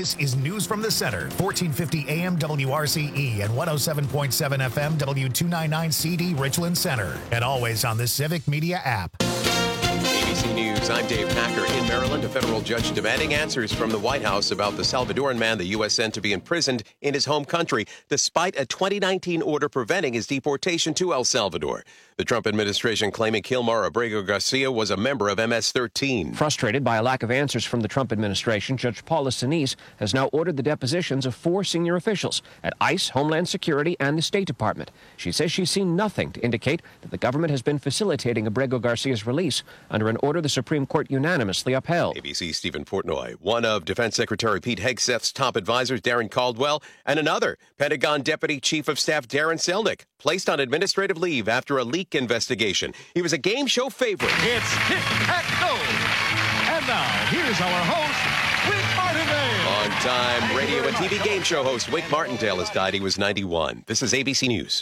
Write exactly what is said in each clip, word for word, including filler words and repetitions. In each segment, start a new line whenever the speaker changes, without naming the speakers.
This is News from the Center, fourteen fifty A M W R C E and one oh seven point seven F M W two ninety-nine C D Richland Center. And always on the Civic Media app.
A B C News, I'm Dave Packer. In Maryland, a federal judge demanding answers from the White House about the Salvadoran man the U S sent to be imprisoned in his home country, despite a twenty nineteen order preventing his deportation to El Salvador. The Trump administration claiming Kilmar Abrego Garcia was a member of M S thirteen.
Frustrated by a lack of answers from the Trump administration, Judge Paula Sinise has now ordered the depositions of four senior officials at ICE, Homeland Security, and the State Department. She says she's seen nothing to indicate that the government has been facilitating Abrego Garcia's release under an order the Supreme Court unanimously upheld.
A B C's Stephen Portnoy, one of Defense Secretary Pete Hegseth's top advisors, Darren Caldwell, and another, Pentagon Deputy Chief of Staff Darren Selnick, placed on administrative leave after a leak investigation. He was a game show favorite.
It's Tic-Tac-Toe. And now, here's our host, Wick Martindale.
On-time radio and T V game show host Wick Martindale has died. He was ninety-one. This is A B C News.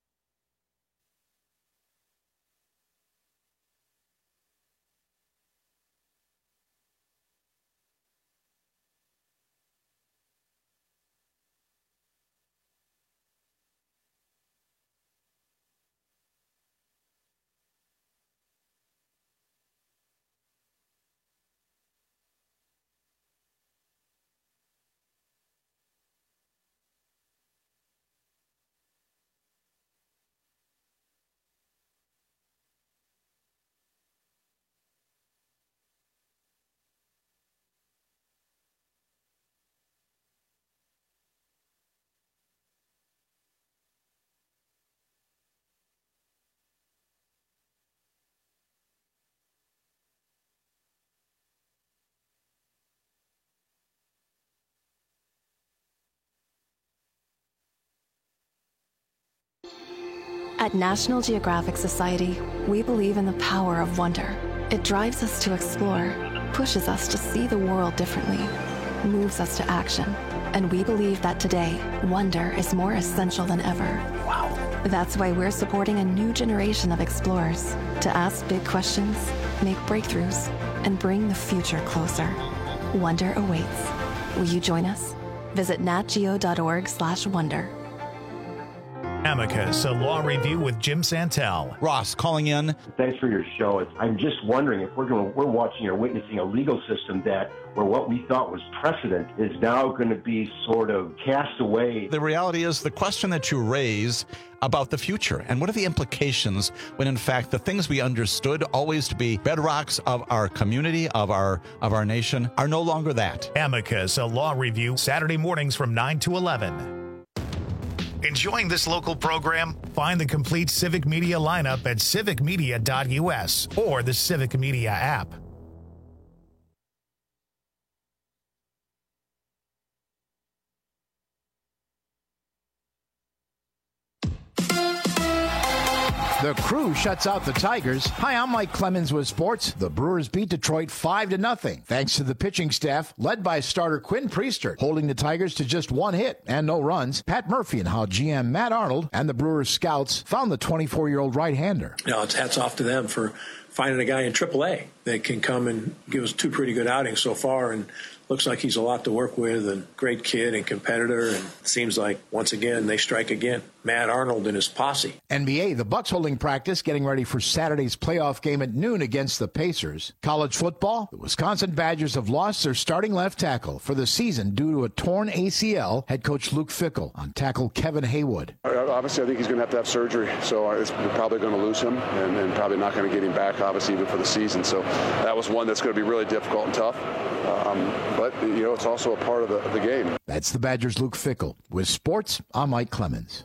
At National Geographic Society, we believe in the power of wonder. It drives us to explore, pushes us to see the world differently, moves us to action. And we believe that today, wonder is more essential than ever. Wow. That's why we're supporting a new generation of explorers to ask big questions, make breakthroughs, and bring the future closer. Wonder awaits. Will you join us? Visit natgeo.org slash wonder.
Amicus, a law review with Jim Santel.
Ross calling in.
Thanks for your show. It's, I'm just wondering if we're going, we're watching or witnessing a legal system that where what we thought was precedent is now going to be sort of cast away.
The reality is the question that you raise about the future and what are the implications when in fact the things we understood always to be bedrocks of our community, of our of our nation, are no longer that.
Amicus, a law review, Saturday mornings from nine to eleven. Enjoying this local program? Find the complete Civic Media lineup at civic media dot U S or the Civic Media app.
The Crew shuts out the Tigers. Hi, I'm Mike Clemens with sports. The Brewers beat Detroit five to nothing, thanks to the pitching staff led by starter Quinn Priester, holding the Tigers to just one hit and no runs. Pat Murphy and how G M Matt Arnold and the Brewers scouts found the twenty-four-year-old right-hander.
You know, it's hats off to them for finding a guy in triple A that can come and give us two pretty good outings so far, and looks like he's a lot to work with, and great kid and competitor, and it seems like, once again, they strike again. Matt Arnold and his posse.
N B A, the Bucks holding practice, getting ready for Saturday's playoff game at noon against the Pacers. College football, the Wisconsin Badgers have lost their starting left tackle for the season due to a torn A C L. Head coach Luke Fickell on tackle Kevin Haywood.
Obviously, I think he's going to have to have surgery, so it's, we're probably going to lose him, and, and probably not going to get him back, obviously, even for the season. So that was one that's going to be really difficult and tough. Um, but, you know, it's also a part of the, of the game.
That's the Badgers' Luke Fickell. With sports, I'm Mike Clemens.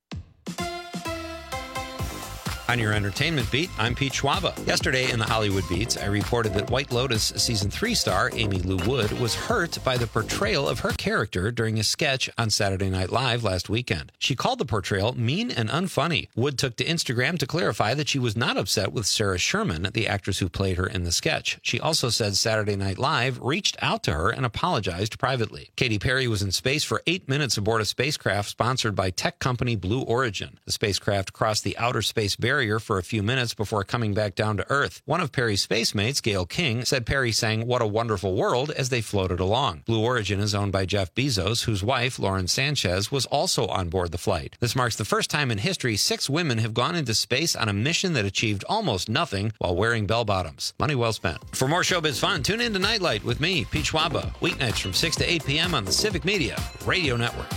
On your entertainment beat, I'm Pete Schwaba. Yesterday in the Hollywood Beats, I reported that White Lotus Season three star Amy Lou Wood was hurt by the portrayal of her character during a sketch on Saturday Night Live last weekend. She called the portrayal mean and unfunny. Wood took to Instagram to clarify that she was not upset with Sarah Sherman, the actress who played her in the sketch. She also said Saturday Night Live reached out to her and apologized privately. Katy Perry was in space for eight minutes aboard a spacecraft sponsored by tech company Blue Origin. The spacecraft crossed the outer space barrier carrier for a few minutes before coming back down to Earth. One of Perry's space mates, Gail King, said Perry sang "What a Wonderful World" as they floated along. Blue Origin is owned by Jeff Bezos, whose wife, Lauren Sanchez, was also on board the flight. This marks the first time in history six women have gone into space on a mission that achieved almost nothing while wearing bell-bottoms. Money well spent. For more showbiz fun, tune in to Nightlight with me, Pete Schwaba, weeknights from six to eight p.m. on the Civic Media Radio Network.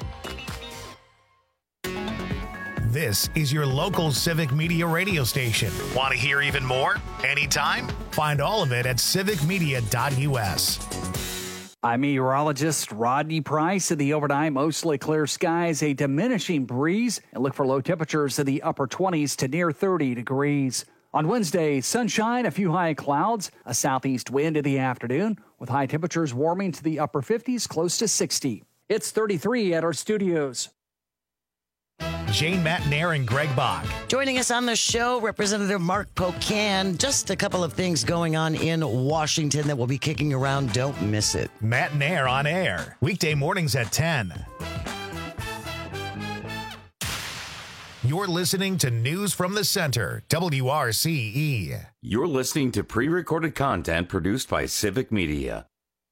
This is your local Civic Media radio station. Want to hear even more? Anytime? Find all of it at civic media dot u s.
I'm meteorologist Rodney Price. In the overnight, mostly clear skies, a diminishing breeze, and look for low temperatures in the upper twenties to near thirty degrees. On Wednesday, sunshine, a few high clouds, a southeast wind in the afternoon, with high temperatures warming to the upper fifties, close to sixty. It's thirty-three at our studios.
Jane Matnair and Greg Bach.
Joining us on the show, Representative Mark Pocan. Just a couple of things going on in Washington that will be kicking around. Don't miss it.
Matnair on air, weekday mornings at ten. You're listening to News from the Center, W R C E.
You're listening to pre-recorded content produced by Civic Media.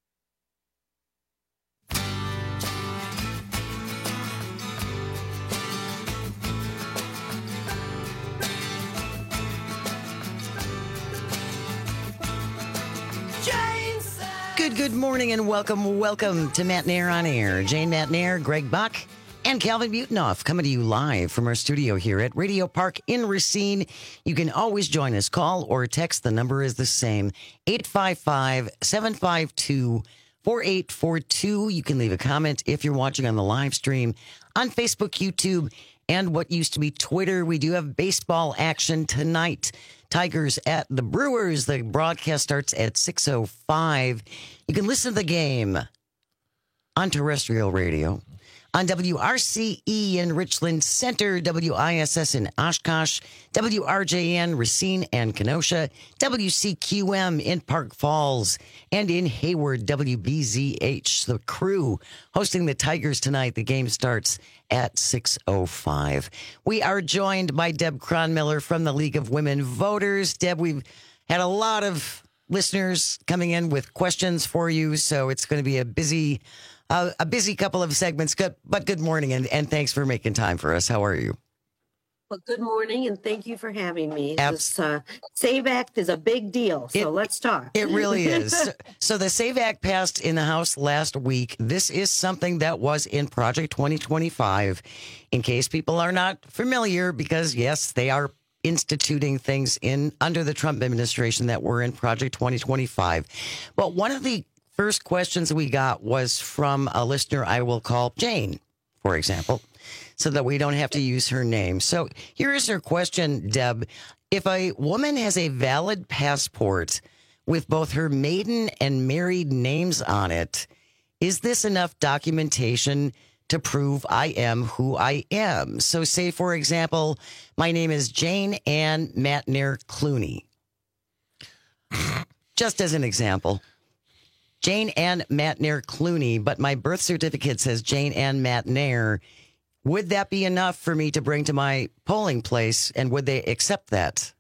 Good, good morning and welcome, welcome to Matnair on Air. Jane Matnair, Greg Bach, and Calvin Butenoff coming to you live from our studio here at Radio Park in Racine. You can always join us. Call or text. The number is the same, eight five five, seven five two, four eight four two. You can leave a comment if you're watching on the live stream on Facebook, YouTube, and what used to be Twitter. We do have baseball action tonight. Tigers at the Brewers. The broadcast starts at six oh five. You can listen to the game on terrestrial radio, on W R C E in Richland Center, W I S S in Oshkosh, W R J N Racine and Kenosha, W C Q M in Park Falls, and in Hayward, W B Z H. The Crew hosting the Tigers tonight. The game starts at six oh five. We are joined by Deb Cronmiller from the League of Women Voters. Deb, we've had a lot of listeners coming in with questions for you, so it's going to be a busy uh, a busy couple of segments. Good, but good morning, and, and thanks for making time for us. How are you?
Well, good morning, and thank you for having me.
Ab-
this uh, SAVE Act is a big deal, so
it,
let's talk.
It really is. so, so the SAVE Act passed in the House last week. This is something that was in Project twenty twenty-five. In case people are not familiar, because, yes, they are instituting things in under the Trump administration that were in Project twenty twenty-five. But one of the first questions we got was from a listener I will call Jane, for example, so that we don't have to use her name. So here is her question, Deb. If a woman has a valid passport with both her maiden and married names on it, is this enough documentation to prove I am who I am? So say, for example, my name is Jane Ann Matnair Clooney. Just as an example. Jane Ann Matnair Clooney, but my birth certificate says Jane Ann Matnair. Would that be enough for me to bring to my polling place, and would they accept that?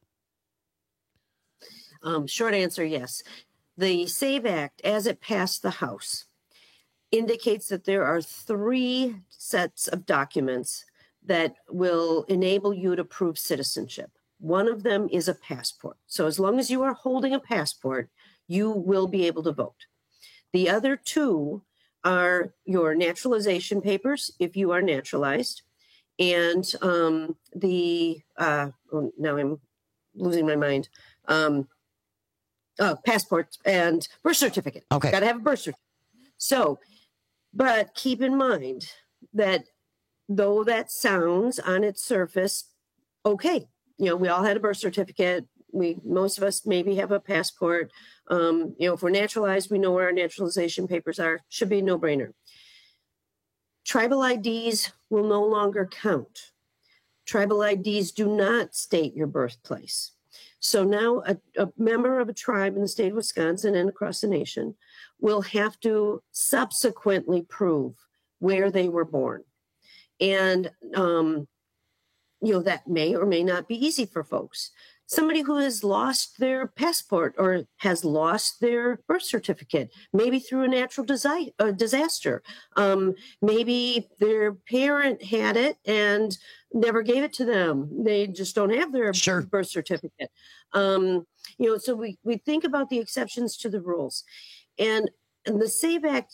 Um, short answer, yes. The SAVE Act, as it passed the House, indicates that there are three sets of documents that will enable you to prove citizenship. One of them is a passport. So as long as you are holding a passport, you will be able to vote. The other two are your naturalization papers, if you are naturalized, and um, the, uh, oh, now I'm losing my mind, um, oh, passport and birth certificate.
Okay.
Got to have a birth certificate. So, but keep in mind that though that sounds on its surface, okay, you know, we all had a birth certificate. We, most of us maybe have a passport. Um, you know, if we're naturalized, we know where our naturalization papers are. Should be a no-brainer. Tribal I Ds will no longer count. Tribal I Ds do not state your birthplace. So now a, a member of a tribe in the state of Wisconsin and across the nation will have to subsequently prove where they were born. And um, you know, that may or may not be easy for folks. Somebody who has lost their passport or has lost their birth certificate, maybe through a natural desi- uh, disaster. Um, maybe their parent had it and never gave it to them. They just don't have their
sure.
birth certificate. Um, you know, so we, we think about the exceptions to the rules. And, and the SAVE Act,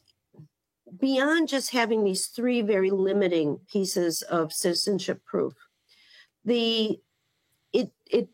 beyond just having these three very limiting pieces of citizenship proof, the it it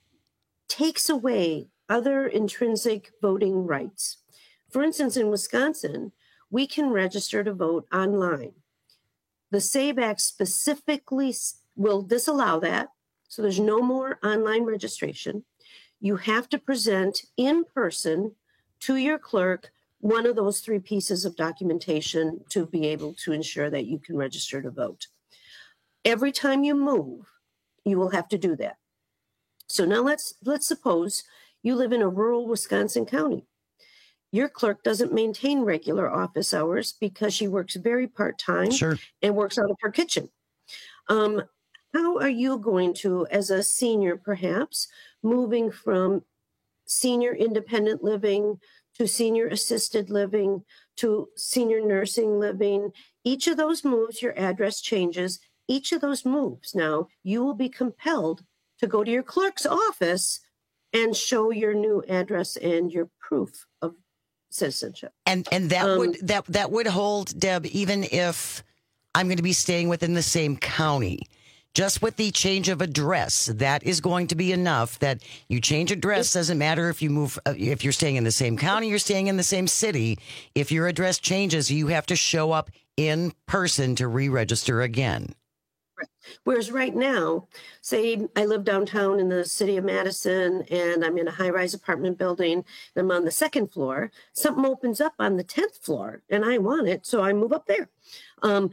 takes away other intrinsic voting rights. For instance, in Wisconsin, we can register to vote online. The SAVE Act specifically will disallow that, so there's no more online registration. You have to present in person to your clerk one of those three pieces of documentation to be able to ensure that you can register to vote. Every time you move, you will have to do that. So now let's let's suppose you live in a rural Wisconsin county. Your clerk doesn't maintain regular office hours because she works very part-time
sure.
and works out of her kitchen. Um, how are you going to, as a senior perhaps, moving from senior independent living to senior assisted living to senior nursing living? Each of those moves, your address changes. Each of those moves now, you will be compelled to go to your clerk's office and show your new address and your proof of citizenship.
And and that
Um,
would that that would hold, Deb, even if I'm going to be staying within the same county. Just with the change of address, that is going to be enough. That you change address doesn't matter if you move, uh, if you're staying in the same county, you're staying in the same city. If your address changes, you have to show up in person to re-register again.
Whereas right now, say I live downtown in the city of Madison and I'm in a high-rise apartment building and I'm on the second floor, something opens up on the tenth floor and I want it, so I move up there. Um,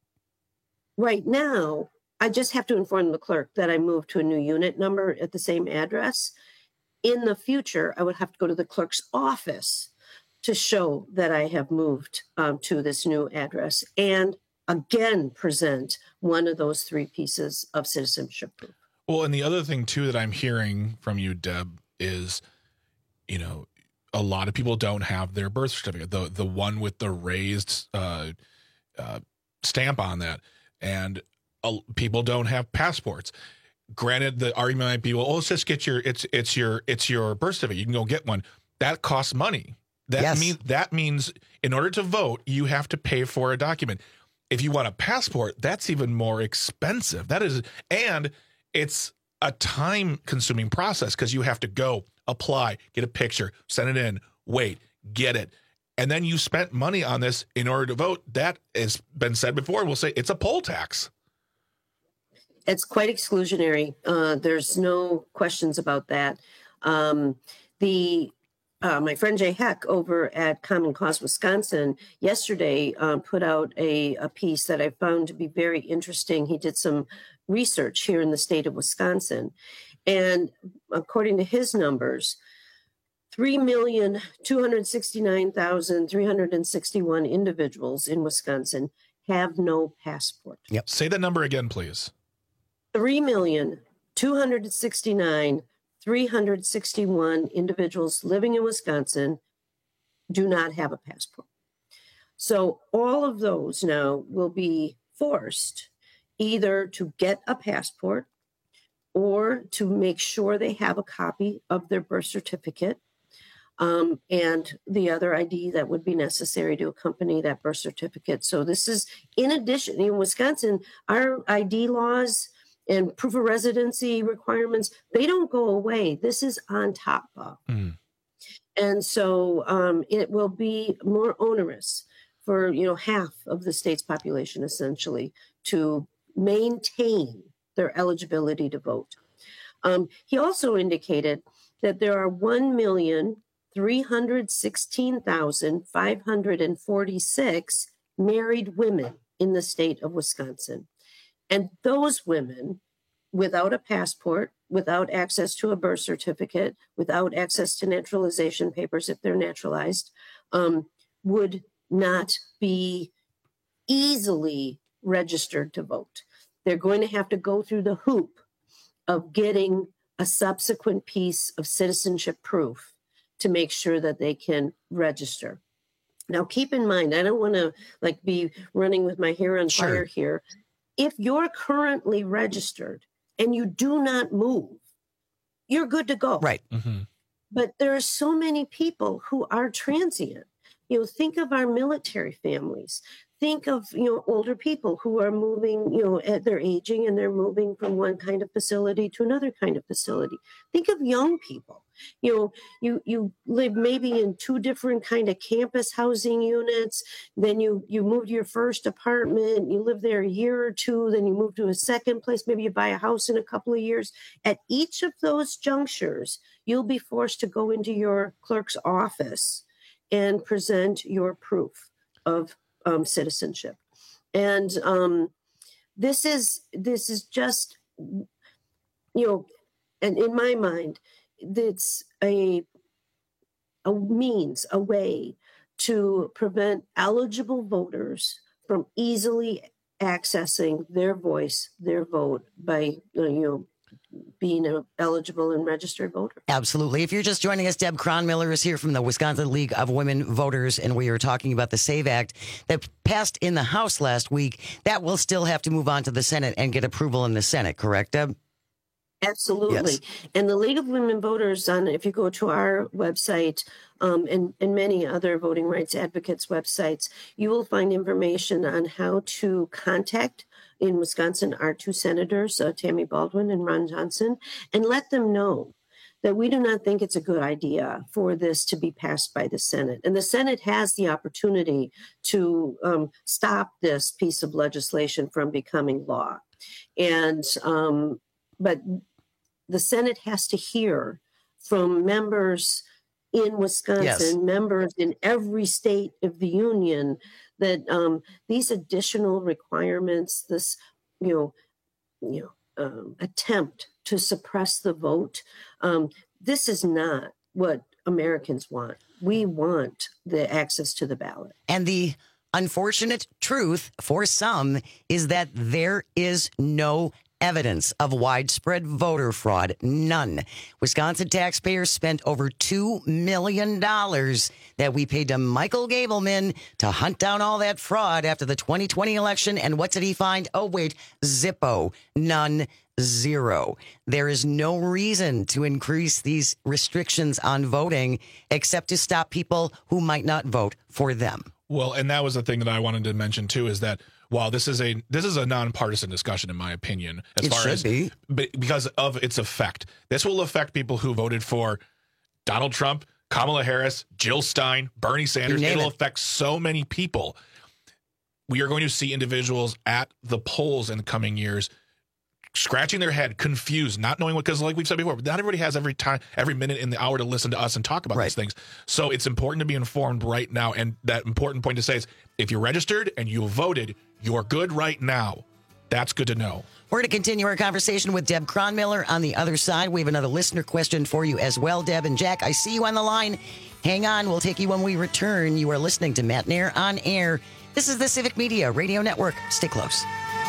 right now, I just have to inform the clerk that I moved to a new unit number at the same address. In the future, I would have to go to the clerk's office to show that I have moved um, to this new address and again present one of those three pieces of citizenship proof.
Well, and the other thing too that I'm hearing from you, Deb, is, you know, a lot of people don't have their birth certificate, the the one with the raised uh, uh, stamp on that, and uh, people don't have passports. Granted, the argument might be, well, oh, let's just get your it's it's your it's your birth certificate. You can go get one. That costs money. That
Yes.
means that means in order to vote, you have to pay for a document. If you want a passport, that's even more expensive. That is, and it's a time-consuming process because you have to go, apply, get a picture, send it in, wait, get it. And then you spent money on this in order to vote. That has been said before. We'll say it's a poll tax.
It's quite exclusionary. Uh, there's no questions about that. Um, the uh, my friend Jay Heck over at Common Cause Wisconsin yesterday uh, put out a, a piece that I found to be very interesting. He did some research here in the state of Wisconsin, and according to his numbers, three million two hundred sixty-nine thousand three hundred sixty-one individuals in Wisconsin have no passport.
Yep. Say that number again, please.
Three million two hundred sixty-nine three hundred sixty-one individuals living in Wisconsin do not have a passport. So all of those now will be forced either to get a passport or to make sure they have a copy of their birth certificate um, and the other I D that would be necessary to accompany that birth certificate. So this is in addition, in Wisconsin, our I D laws and proof of residency requirements, they don't go away. This is on top of.
Mm.
And so um, it will be more onerous for, you know, half of the state's population, essentially, to maintain their eligibility to vote. Um, he also indicated that there are one million three hundred sixteen thousand five hundred forty-six married women in the state of Wisconsin. And those women, without a passport, without access to a birth certificate, without access to naturalization papers if they're naturalized, um, would not be easily registered to vote. they're going to have to go through the hoop of getting a subsequent piece of citizenship proof to make sure that they can register. Now, keep in mind, I don't want to like be running with my hair on fire here. If you're currently registered and you do not move, you're good to go.
Right.
Mm-hmm.
But there are so many people who are transient. You know, think of our military families. Think of, you know, older people who are moving, you know, they're aging and they're moving from one kind of facility to another kind of facility. Think of young people. You know, you you live maybe in two different kind of campus housing units. Then you you move to your first apartment. You live there a year or two. Then you move to a second place. Maybe you buy a house in a couple of years. At each of those junctures, you'll be forced to go into your clerk's office and present your proof of um, citizenship. And um, this is this is just, you know, and in my mind, it's a a means, a way to prevent eligible voters from easily accessing their voice, their vote by, you know, being an eligible and registered voter.
Absolutely. If you're just joining us, Deb Cronmiller is here from the Wisconsin League of Women Voters, and we are talking about the SAVE Act that passed in the House last week. That will still have to move on to the Senate and get approval in the Senate, correct, Deb?
Absolutely. Yes. And the League of Women Voters, on if you go to our website um, and, and many other voting rights advocates' websites, you will find information on how to contact in Wisconsin our two senators, uh, Tammy Baldwin and Ron Johnson, and let them know that we do not think it's a good idea for this to be passed by the Senate. And the Senate has the opportunity to um, stop this piece of legislation from becoming law. And um, but the Senate has to hear from members in Wisconsin, yes. members in every state of the union, that um, these additional requirements, this, you know, you know, um, attempt to suppress the vote, um, this is not what Americans want. We want the access to the ballot.
And the unfortunate truth for some is that there is no evidence of widespread voter fraud. None. Wisconsin taxpayers spent over two million dollars that we paid to Michael Gableman to hunt down all that fraud after the twenty twenty election. And what did he find? Oh, wait, Zippo. None. Zero. There is no reason to increase these restrictions on voting except to stop people who might not vote for them.
Well, and that was the thing that I wanted to mention, too, is that while this is a this is a nonpartisan discussion, in my opinion, as
it
far
should
as
be.
because of its effect, this will affect people who voted for Donald Trump, Kamala Harris, Jill Stein, Bernie Sanders. It'll it. affect so many people. We are going to see individuals at the polls in the coming years scratching their head, confused, not knowing what, because like we've said before, not everybody has every time, every minute in the hour to listen to us and talk about right. these things. So it's important to be informed right now. And that important point to say is, if you're registered and you voted, you're good right now. That's good to know.
We're going to continue our conversation with Deb Cronmiller on the other side. We have another listener question for you as well, Deb. And Jack, I see you on the line. Hang on. We'll take you when we return. You are listening to Matt Nair on Air. This is the Civic Media Radio Network. Stay close.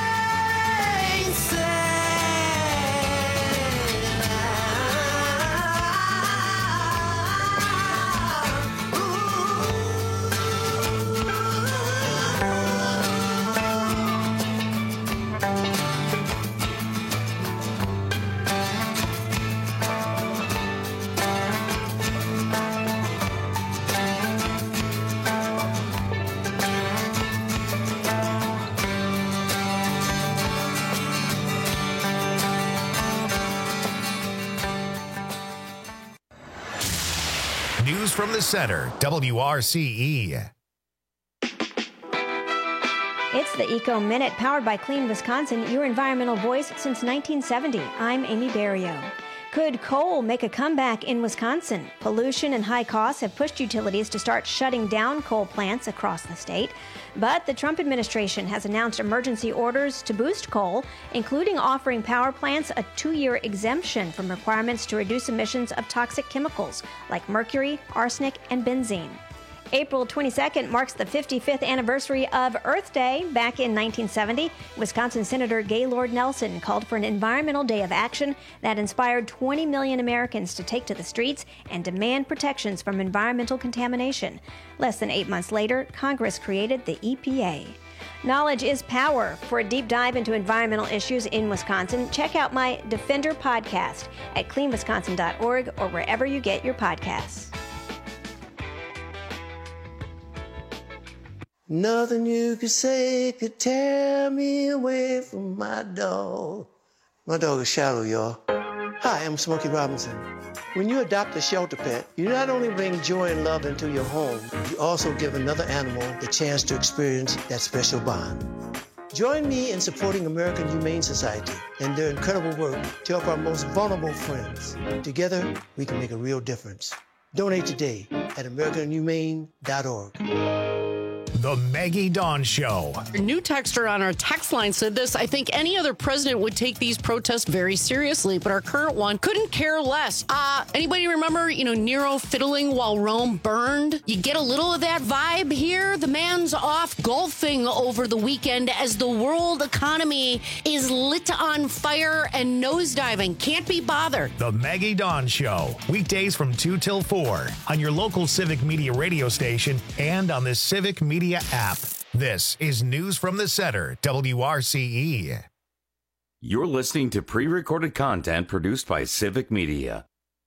News from the center, W R C E.
It's the Eco Minute, powered by Clean Wisconsin, your environmental voice since nineteen seventy. I'm Amy Barrio. Could coal make a comeback in Wisconsin? Pollution and high costs have pushed utilities to start shutting down coal plants across the state. But the Trump administration has announced emergency orders to boost coal, including offering power plants a two-year exemption from requirements to reduce emissions of toxic chemicals like mercury, arsenic, and benzene. April twenty-second marks the fifty-fifth anniversary of Earth Day. Back in nineteen seventy, Wisconsin Senator Gaylord Nelson called for an environmental day of action that inspired twenty million Americans to take to the streets and demand protections from environmental contamination. Less than eight months later, Congress created the E P A. Knowledge is power. For a deep dive into environmental issues in Wisconsin, check out my Defender podcast at clean wisconsin dot org or wherever you get your podcasts.
Nothing you could say could tear me away from my dog. My dog is Shadow, y'all. Hi, I'm Smokey Robinson. When you adopt a shelter pet, you not only bring joy and love into your home, you also give another animal the chance to experience that special bond. Join me in supporting American Humane Society and their incredible work to help our most vulnerable friends. Together, we can make a real difference. Donate today at american humane dot org.
The Maggie Dawn Show.
A new texter on our text line said this: I think any other president would take these protests very seriously, but our current one couldn't care less. Uh, anybody remember, you know, Nero fiddling while Rome burned? You get a little of that vibe here. The man's off golfing over the weekend as the world economy is lit on fire and nosediving. Can't be bothered.
The Maggie Dawn Show. Weekdays from two till four on your local Civic Media radio station and on the Civic Media app. This is News from the Center, W R C E.
You're listening to pre-recorded content produced by Civic Media.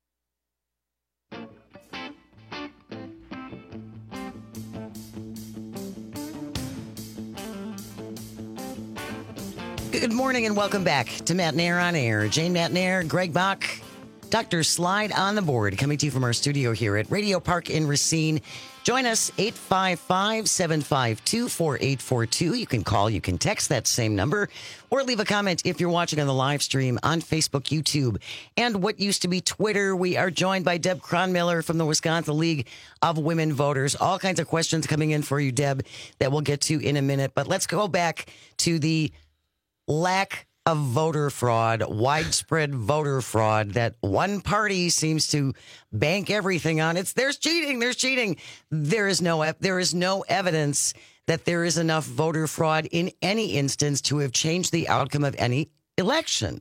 Good morning and welcome back to Matt Nair on Air. Jane Matt Nair, Greg Bach, Doctor Slide on the board, coming to you from our studio here at Radio Park in Racine. Join us, eight five five, seven five two, four eight four two. You can call, you can text that same number, or leave a comment if you're watching on the live stream on Facebook, YouTube, and what used to be Twitter. We are joined by Deb Cronmiller from the Wisconsin League of Women Voters. All kinds of questions coming in for you, Deb, that we'll get to in a minute. But let's go back to the lack of voter fraud, widespread voter fraud that one party seems to bank everything on. It's there's cheating, there's cheating. There is no there is no evidence that there is enough voter fraud in any instance to have changed the outcome of any election.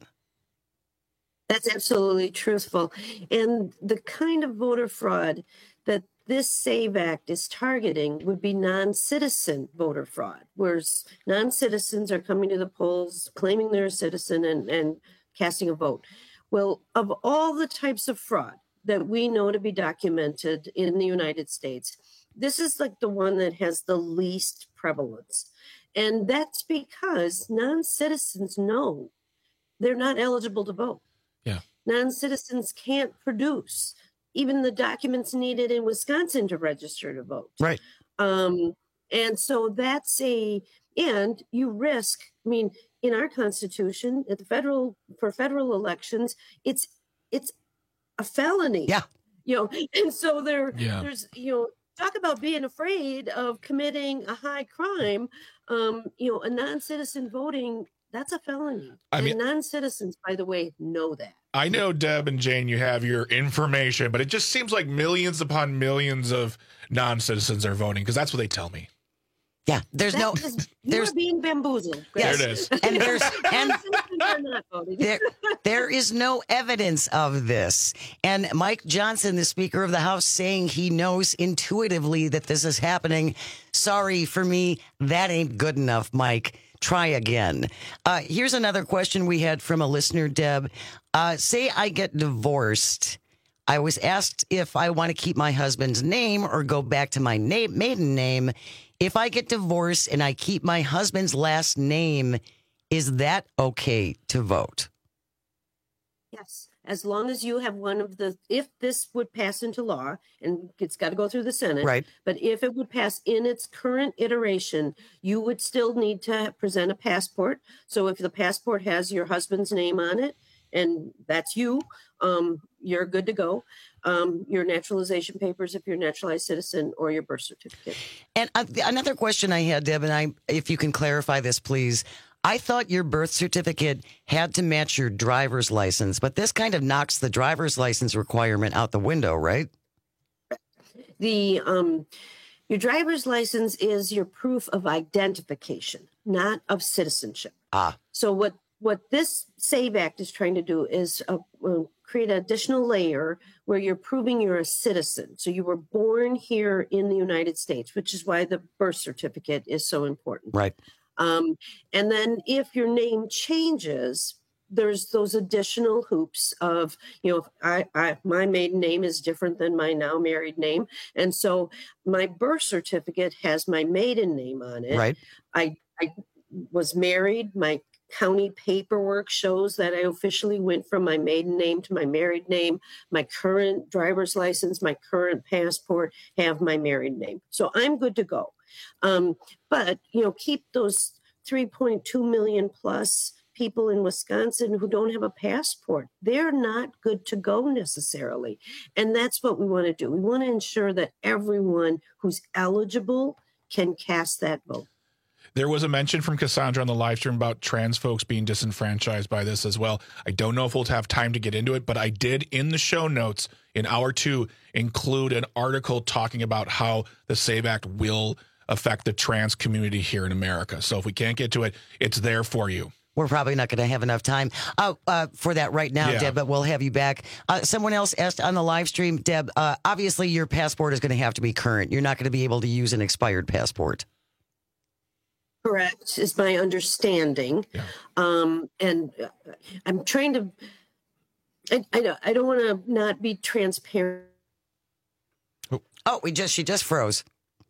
That's absolutely truthful. And the kind of voter fraud that this SAVE Act is targeting would be non-citizen voter fraud, whereas non-citizens are coming to the polls, claiming they're a citizen and, and casting a vote. Well, of all the types of fraud that we know to be documented in the United States, this is like the one that has the least prevalence. And that's because non-citizens know they're not eligible to vote.
Yeah.
Non-citizens can't produce even the documents needed in Wisconsin to register to vote.
Right.
Um, and so that's a, and you risk, I mean, in our Constitution, at the federal, for federal elections, it's, it's a felony.
Yeah.
You know, and so there,
Yeah.
there's, you know, talk about being afraid of committing a high crime. Um, you know, a non-citizen voting, that's a felony.
I mean-
and non-citizens, by the way, know that.
I know, Deb and Jane, you have your information, but it just seems like millions upon millions of non-citizens are voting because that's what they tell me.
Yeah, there's no,
That is-
there's
you're being bamboozled.
Yes.
There it is.
And there's and
Non-citizens are not voting.
there, there is no evidence of this. And Mike Johnson, the Speaker of the House, saying he knows intuitively that this is happening. Sorry for me, that ain't good enough, Mike. Try again. Uh, here's another question we had from a listener, Deb. Uh, say I get divorced. I was asked if I want to keep my husband's name or go back to my na- maiden name. If I get divorced and I keep my husband's last name, is that okay to vote?
Yes, as long as you have one of the, if this would pass into law, and it's got to go through the Senate,
Right.
but if it would pass in its current iteration, you would still need to present a passport. So if the passport has your husband's name on it, and that's you, um, you're good to go. Um, your naturalization papers, if you're a naturalized citizen, or your birth certificate.
And uh, another question I had, Deb, and I, if you can clarify this, please. I thought your birth certificate had to match your driver's license, but this kind of knocks the driver's license requirement out the window, right?
The um, Your driver's license is your proof of identification, not of citizenship.
Ah.
So what, what this SAVE Act is trying to do is uh, uh, create an additional layer where you're proving you're a citizen. So you were born here in the United States, which is why the birth certificate is so important.
Right.
Um, and then if your name changes, there's those additional hoops of, you know, I, I, my maiden name is different than my now married name. And so my birth certificate has my maiden name on it.
Right.
I, I was married. My county paperwork shows that I officially went from my maiden name to my married name. My current driver's license, my current passport have my married name. So I'm good to go. Um, but, you know, keep those three point two million plus people in Wisconsin who don't have a passport. They're not good to go necessarily. And that's what we want to do. We want to ensure that everyone who's eligible can cast that vote.
There was a mention from Cassandra on the live stream about trans folks being disenfranchised by this as well. I don't know if we'll have time to get into it, but I did in the show notes in hour two include an article talking about how the SAVE Act will affect the trans community here in America. So if we can't get to it, it's there for you.
We're probably not going to have enough time uh, uh, for that right now,
Yeah.
Deb, but we'll have you back. Uh, someone else asked on the live stream, Deb, uh, obviously your passport is going to have to be current. You're not going to be able to use an expired passport.
Correct, is my understanding.
Yeah.
Um, and uh, I'm trying to, I, I don't, I don't want to not be transparent.
Oh, we just, she just froze.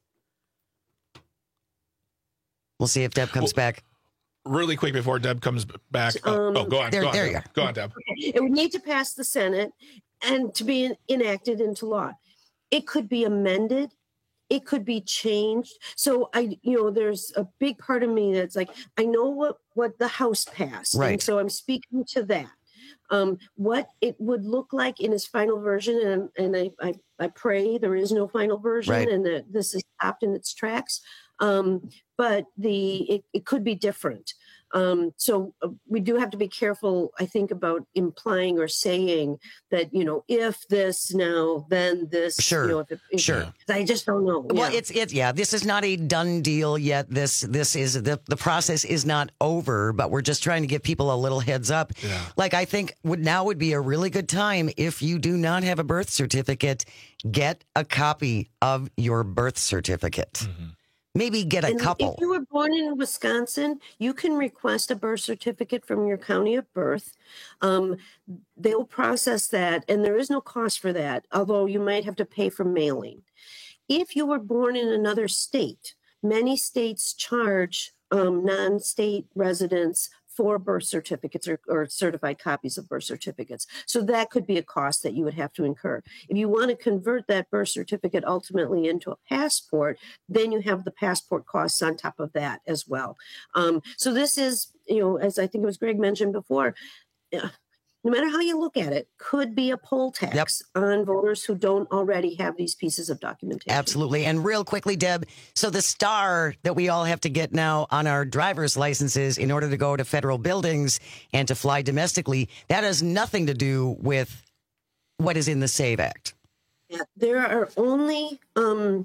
We'll see if Deb comes
Well,
back.
Really quick before Deb comes back. Oh,
Um,
oh go on.
there-
go on,
there
Deb.
you are.
Go on, Deb.
It would need to pass the Senate and to be enacted into law. It could be amended. It could be changed. So I, you know, there's a big part of me that's like, I know what, what the House passed.
Right.
And so I'm speaking to that. Um, what it would look like in its final version, and, and I, I, I pray there is no final version
Right.
and that this is stopped in its tracks. Um, but the it, it could be different. Um, so uh, we do have to be careful, I think, about implying or saying that, you know, if this now, then this.
Sure,
You know, if it, if-
sure.
I just don't know.
Well,
Yeah.
it's it. Yeah, this is not a done deal yet. This this is the the process is not over, but we're just trying to give people a little heads up.
Yeah.
Like I think would now would be a really good time if you do not have a birth certificate, get a copy of your birth certificate.
Mm-hmm.
Maybe get a
And
couple.
If you were born in Wisconsin, you can request a birth certificate from your county of birth. Um, they'll process that, and there is no cost for that, although you might have to pay for mailing. If you were born in another state, many states charge um, non-state residents for birth certificates or, or certified copies of birth certificates. So that could be a cost that you would have to incur. If you want to convert that birth certificate ultimately into a passport, then you have the passport costs on top of that as well. Um, so this is, you know, as I think it was Greg mentioned before, uh, no matter how you look at it, could be a poll tax on voters who don't already have these pieces of documentation.
Absolutely. And real quickly, Deb, so the star that we all have to get now on our driver's licenses in order to go to federal buildings and to fly domestically, that has nothing to do with what is in the SAVE Act.
Yeah, there are only um,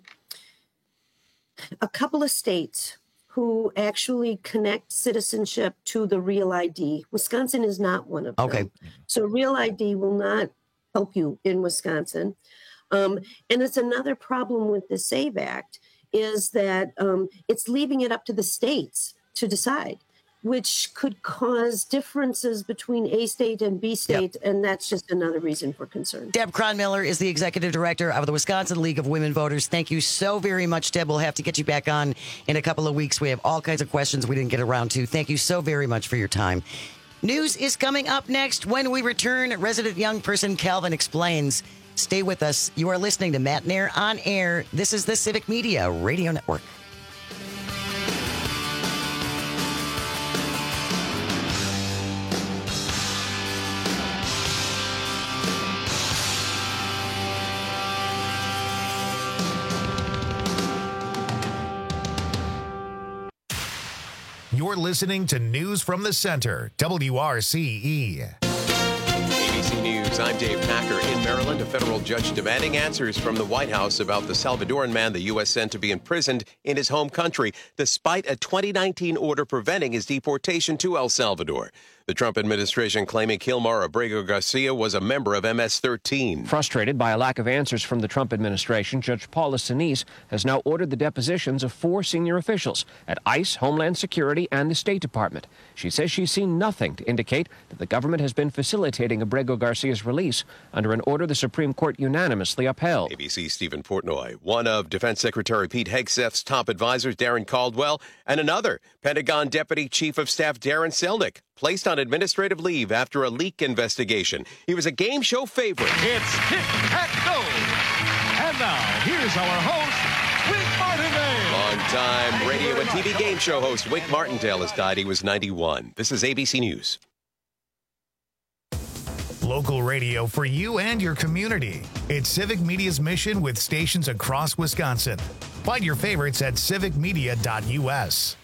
a couple of states who actually connect citizenship to the Real I D. Wisconsin is not one of them.
Okay.
So Real I D will not help you in Wisconsin. Um, and it's another problem with the SAVE Act is that um, it's leaving it up to the states to decide, which could cause differences between A state and B state. And that's just another reason for concern.
Deb Cronmiller is the executive director of the Wisconsin League of Women Voters. Thank you so very much, Deb. We'll have to get you back on in a couple of weeks. We have all kinds of questions we didn't get around to. Thank you so very much for your time. News is coming up next. When we return, resident young person Calvin explains. Stay with us. You are listening to Matt Nair on Air. This is the Civic Media Radio Network.
You're listening to News from the Center, W R C E.
A B B C News, I'm Dave Packer. In Maryland, a federal judge demanding answers from the White House about the Salvadoran man the U S sent to be imprisoned in his home country, despite a twenty nineteen order preventing his deportation to El Salvador. The Trump administration claiming Kilmar Abrego Garcia was a member of M S thirteen.
Frustrated by a lack of answers from the Trump administration, Judge Paula Sinise has now ordered the depositions of four senior officials at ICE, Homeland Security, and the State Department. She says she's seen nothing to indicate that the government has been facilitating Abrego Garcia's release under an order the Supreme Court unanimously upheld.
A B C's Stephen Portnoy, one of Defense Secretary Pete Hegseth's top advisors, Darren Caldwell, and another, Pentagon Deputy Chief of Staff Darren Selnick, placed on administrative leave after a leak investigation. He was a game show favorite.
It's tic-tac-toe. And now, here's our host, Wick Martindale.
Long-time radio and T V game show host Wick Martindale has died. He was ninety-one. This is A B C News.
Local radio for you and your community. It's Civic Media's mission with stations across Wisconsin. Find your favorites at civic media dot U S.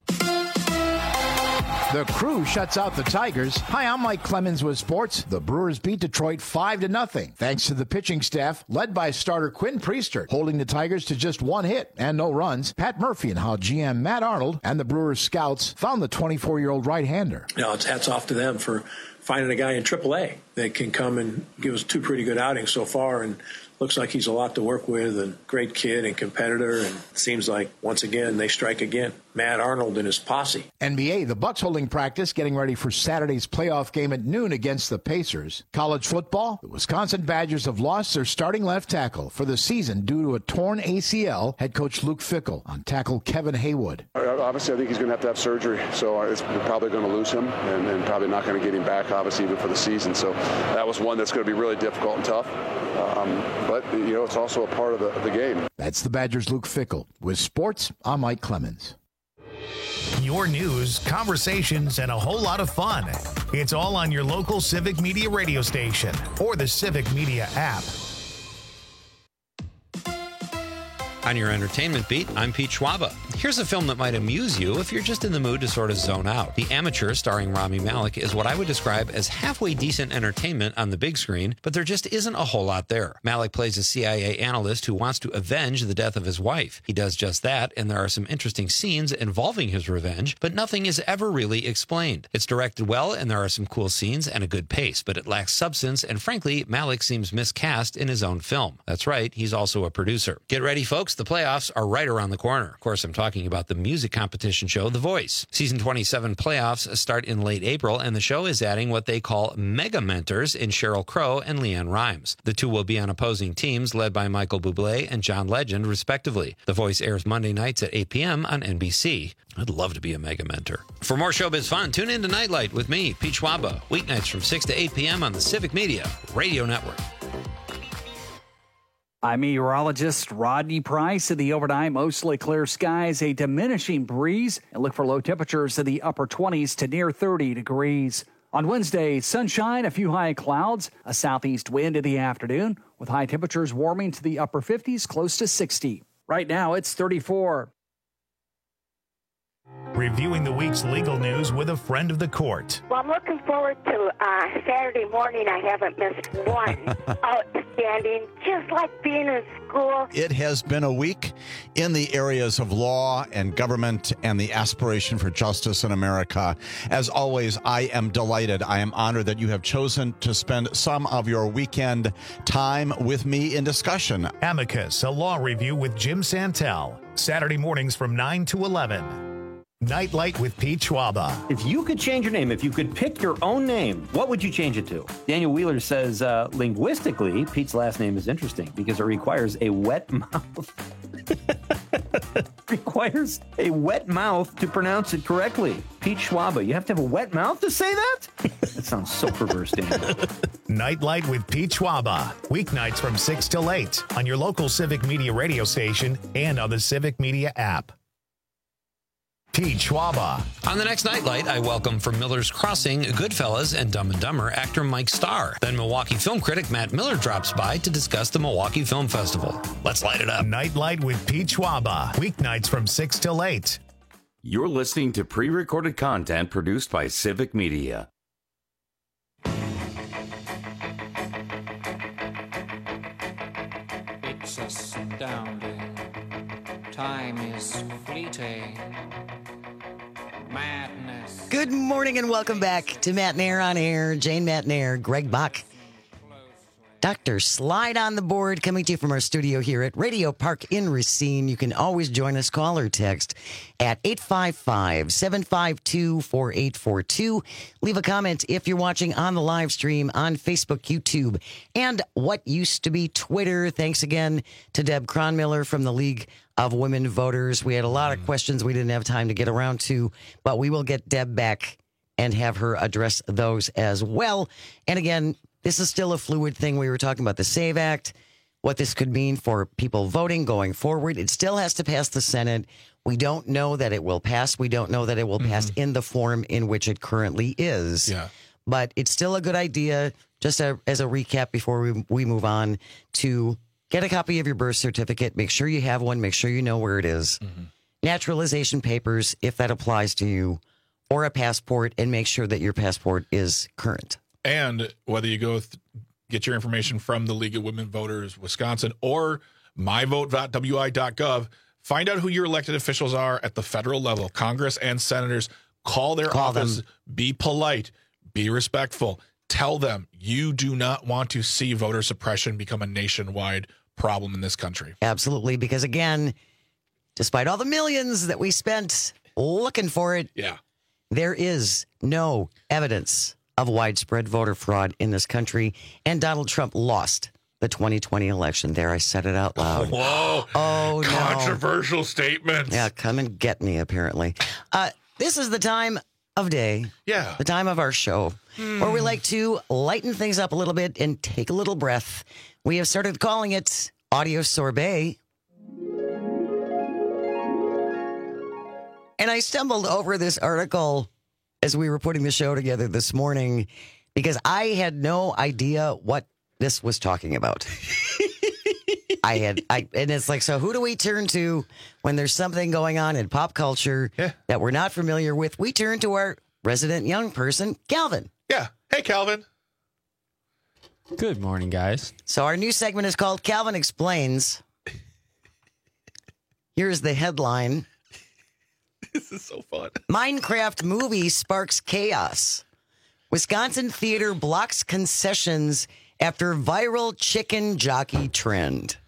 The Crew shuts out the Tigers. Hi, I'm Mike Clemens with sports. The Brewers beat Detroit five to nothing, thanks to the pitching staff led by starter Quinn Priester, holding the Tigers to just one hit and no runs. Pat Murphy and how G M Matt Arnold and the Brewers scouts found the twenty-four-year-old right-hander.
You know, it's hats off to them for finding a guy in triple A that can come and give us two pretty good outings so far, and looks like he's a lot to work with, and great kid and competitor, and seems like, once again, they strike again. Matt Arnold and his posse.
N B A, the Bucks holding practice, getting ready for Saturday's playoff game at noon against the Pacers. College football, the Wisconsin Badgers have lost their starting left tackle for the season due to a torn A C L. Head coach Luke Fickell on tackle Kevin Haywood.
Obviously, I think he's going to have to have surgery, so it's we're probably going to lose him, and, and probably not going to get him back, obviously, even for the season. So that was one that's going to be really difficult and tough. Um, but, you know, it's also a part of the, of the game.
That's the Badgers' Luke Fickell. With sports, I'm Mike Clemens.
Your news, conversations, and a whole lot of fun. It's all on your local Civic Media radio station or the Civic Media app.
On your entertainment beat, I'm Pete Schwaba. Here's a film that might amuse you if you're just in the mood to sort of zone out. The Amateur, starring Rami Malek, is what I would describe as halfway decent entertainment on the big screen, but there just isn't a whole lot there. Malek plays a C I A analyst who wants to avenge the death of his wife. He does just that, and there are some interesting scenes involving his revenge, but nothing is ever really explained. It's directed well, and there are some cool scenes and a good pace, but it lacks substance, and frankly, Malek seems miscast in his own film. That's right, he's also a producer. Get ready, folks. The playoffs are right around the corner. Of course, I'm talking about the music competition show, The Voice. Season twenty-seven playoffs start in late April, and the show is adding what they call mega mentors in Sheryl Crow and Leanne Rimes. The two will be on opposing teams led by Michael Bublé and John Legend, respectively. The Voice airs Monday nights at eight p.m. on N B C. I'd love to be a mega mentor. For more showbiz fun, tune in to Nightlight with me, Pete Schwaba, weeknights from six to eight p.m. on the Civic Media Radio Network.
I'm meteorologist Rodney Price. In the overnight, mostly clear skies, a diminishing breeze, and look for low temperatures in the upper twenties to near thirty degrees. On Wednesday, sunshine, a few high clouds, a southeast wind in the afternoon, with high temperatures warming to the upper fifties, close to sixty. Right now, it's thirty-four.
Reviewing the week's legal news with a friend of the court.
Well, I'm looking forward to uh, Saturday morning. I haven't missed one. Outstanding, just like being in school.
It has been a week in the areas of law and government and the aspiration for justice in America. As always, I am delighted. I am honored that you have chosen to spend some of your weekend time with me in discussion.
Amicus, a law review with Jim Santel. Saturday mornings from nine to eleven. Nightlight with Pete Schwaba.
If you could change your name, if you could pick your own name, what would you change it to? Daniel Wheeler says, uh, linguistically, Pete's last name is interesting because it requires a wet mouth. requires a wet mouth to pronounce it correctly. Pete Schwaba, you have to have a wet mouth to say that? That sounds so perverse, Daniel.
Nightlight with Pete Schwaba. Weeknights from six till eight on your local Civic Media radio station and on the Civic Media app. Pete Schwaba.
On the next Nightlight, I welcome from Miller's Crossing, Goodfellas, and Dumb and Dumber actor Mike Starr. Then Milwaukee film critic Matt Miller drops by to discuss the Milwaukee Film Festival. Let's light it up.
Nightlight with Pete Schwaba. Weeknights from six till eight.
You're listening to pre-recorded content produced by Civic Media.
astounding. Time is fleeting. Madness.
Good morning and welcome back to Matt Nair on Air. Jane Matt Nair, Greg Bach, Doctor Slide on the board, coming to you from our studio here at Radio Park in Racine. You can always join us, call or text at eight five five, seven five two, four eight four two. Leave a comment if you're watching on the live stream on Facebook, YouTube, and what used to be Twitter. Thanks again to Deb Cronmiller from the League of Women Voters. We had a lot of questions we didn't have time to get around to, but we will get Deb back and have her address those as well. And again, this is still a fluid thing. We were talking about the SAVE Act, what this could mean for people voting going forward. It still has to pass the Senate. We don't know that it will pass. We don't know that it will mm-hmm. pass in the form in which it currently is.
Yeah.
But it's still a good idea, just a, as a recap before we, we move on, to get a copy of your birth certificate. Make sure you have one. Make sure you know where it is. Mm-hmm. Naturalization papers, if that applies to you, or a passport, and make sure that your passport is current.
And whether you go th- get your information from the League of Women Voters Wisconsin or my vote dot w i dot gov, find out who your elected officials are at the federal level, Congress and senators. Call their
Call
office.
them.
Be polite. Be respectful. Tell them you do not want to see voter suppression become a nationwide problem in this country.
Absolutely, because again, despite all the millions that we spent looking for it,
yeah,
there is no evidence of widespread voter fraud in this country, and Donald Trump lost the twenty twenty election. There, I said it out loud.
Whoa.
Oh, no.
Controversial statements.
Yeah, come and get me, apparently. Uh, this is the time of day.
Yeah.
The time of our show
Mm.
where we like to lighten things up a little bit and take a little breath. We have started calling it Audio Sorbet. And I stumbled over this article as we were putting the show together this morning because I had no idea what this was talking about. I had, I, and it's like, so who do we turn to when there's something going on in pop culture
yeah.
that we're not familiar with? We turn to our resident young person, Calvin.
Yeah. Hey, Calvin.
Good morning, guys.
So our new segment is called Calvin Explains. Here's the headline.
This is so fun.
Minecraft movie sparks chaos. Wisconsin theater blocks concessions after viral chicken jockey trend.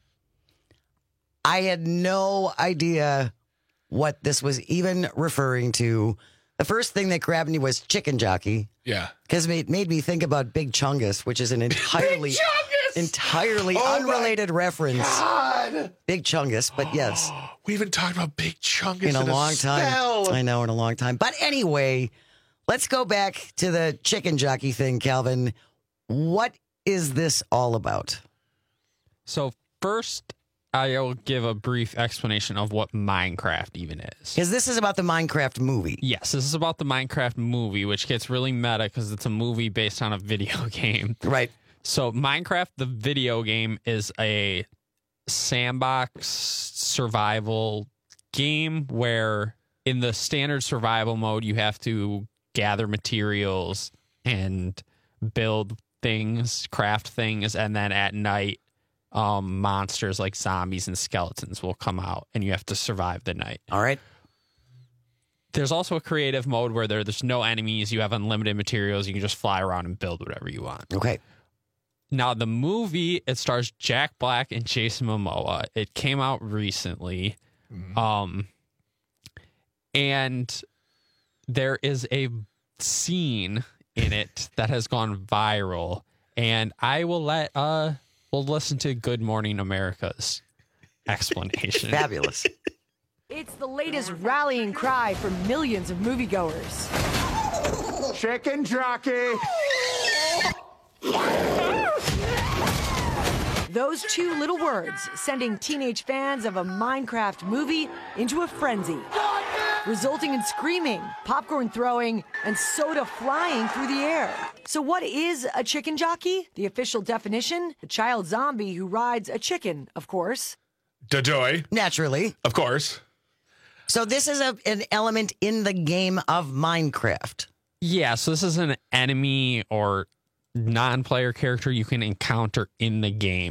I had no idea what this was even referring to. The first thing that grabbed me was chicken jockey.
Yeah.
Because it made me think about Big Chungus, which is an entirely, entirely
oh
unrelated reference.
God.
Big Chungus, but yes.
We haven't talked about Big Chungus
in a
in
long
a
time.
spell.
I know, in a long time. But anyway, let's go back to the chicken jockey thing, Calvin. What is this all about?
So first, I'll give a brief explanation of what Minecraft even is.
Because this is about the Minecraft movie.
Yes, this is about the Minecraft movie, which gets really meta because it's a movie based on a video game.
Right.
So Minecraft, the video game, is a sandbox survival game where in the standard survival mode, you have to gather materials and build things, craft things, and then at night, um, monsters like zombies and skeletons will come out, and you have to survive the night.
All right.
There's also a creative mode where there, there's no enemies. You have unlimited materials. You can just fly around and build whatever you want.
Okay.
Now, the movie, it stars Jack Black and Jason Momoa. It came out recently. Mm-hmm. Um, and there is a scene in it that has gone viral. And I will let, uh, we'll listen to Good Morning America's explanation.
Fabulous.
It's the latest rallying cry for millions of moviegoers.
Chicken jockey!
Those two little words sending teenage fans of a Minecraft movie into a frenzy, resulting in screaming, popcorn throwing, and soda flying through the air. So what is a chicken jockey? The official definition, a child zombie who rides a chicken, of course.
Dadoy.
Naturally.
Of course.
So this is a, an element in the game of Minecraft.
Yeah, so this is an enemy or non-player character you can encounter in the game.
Okay.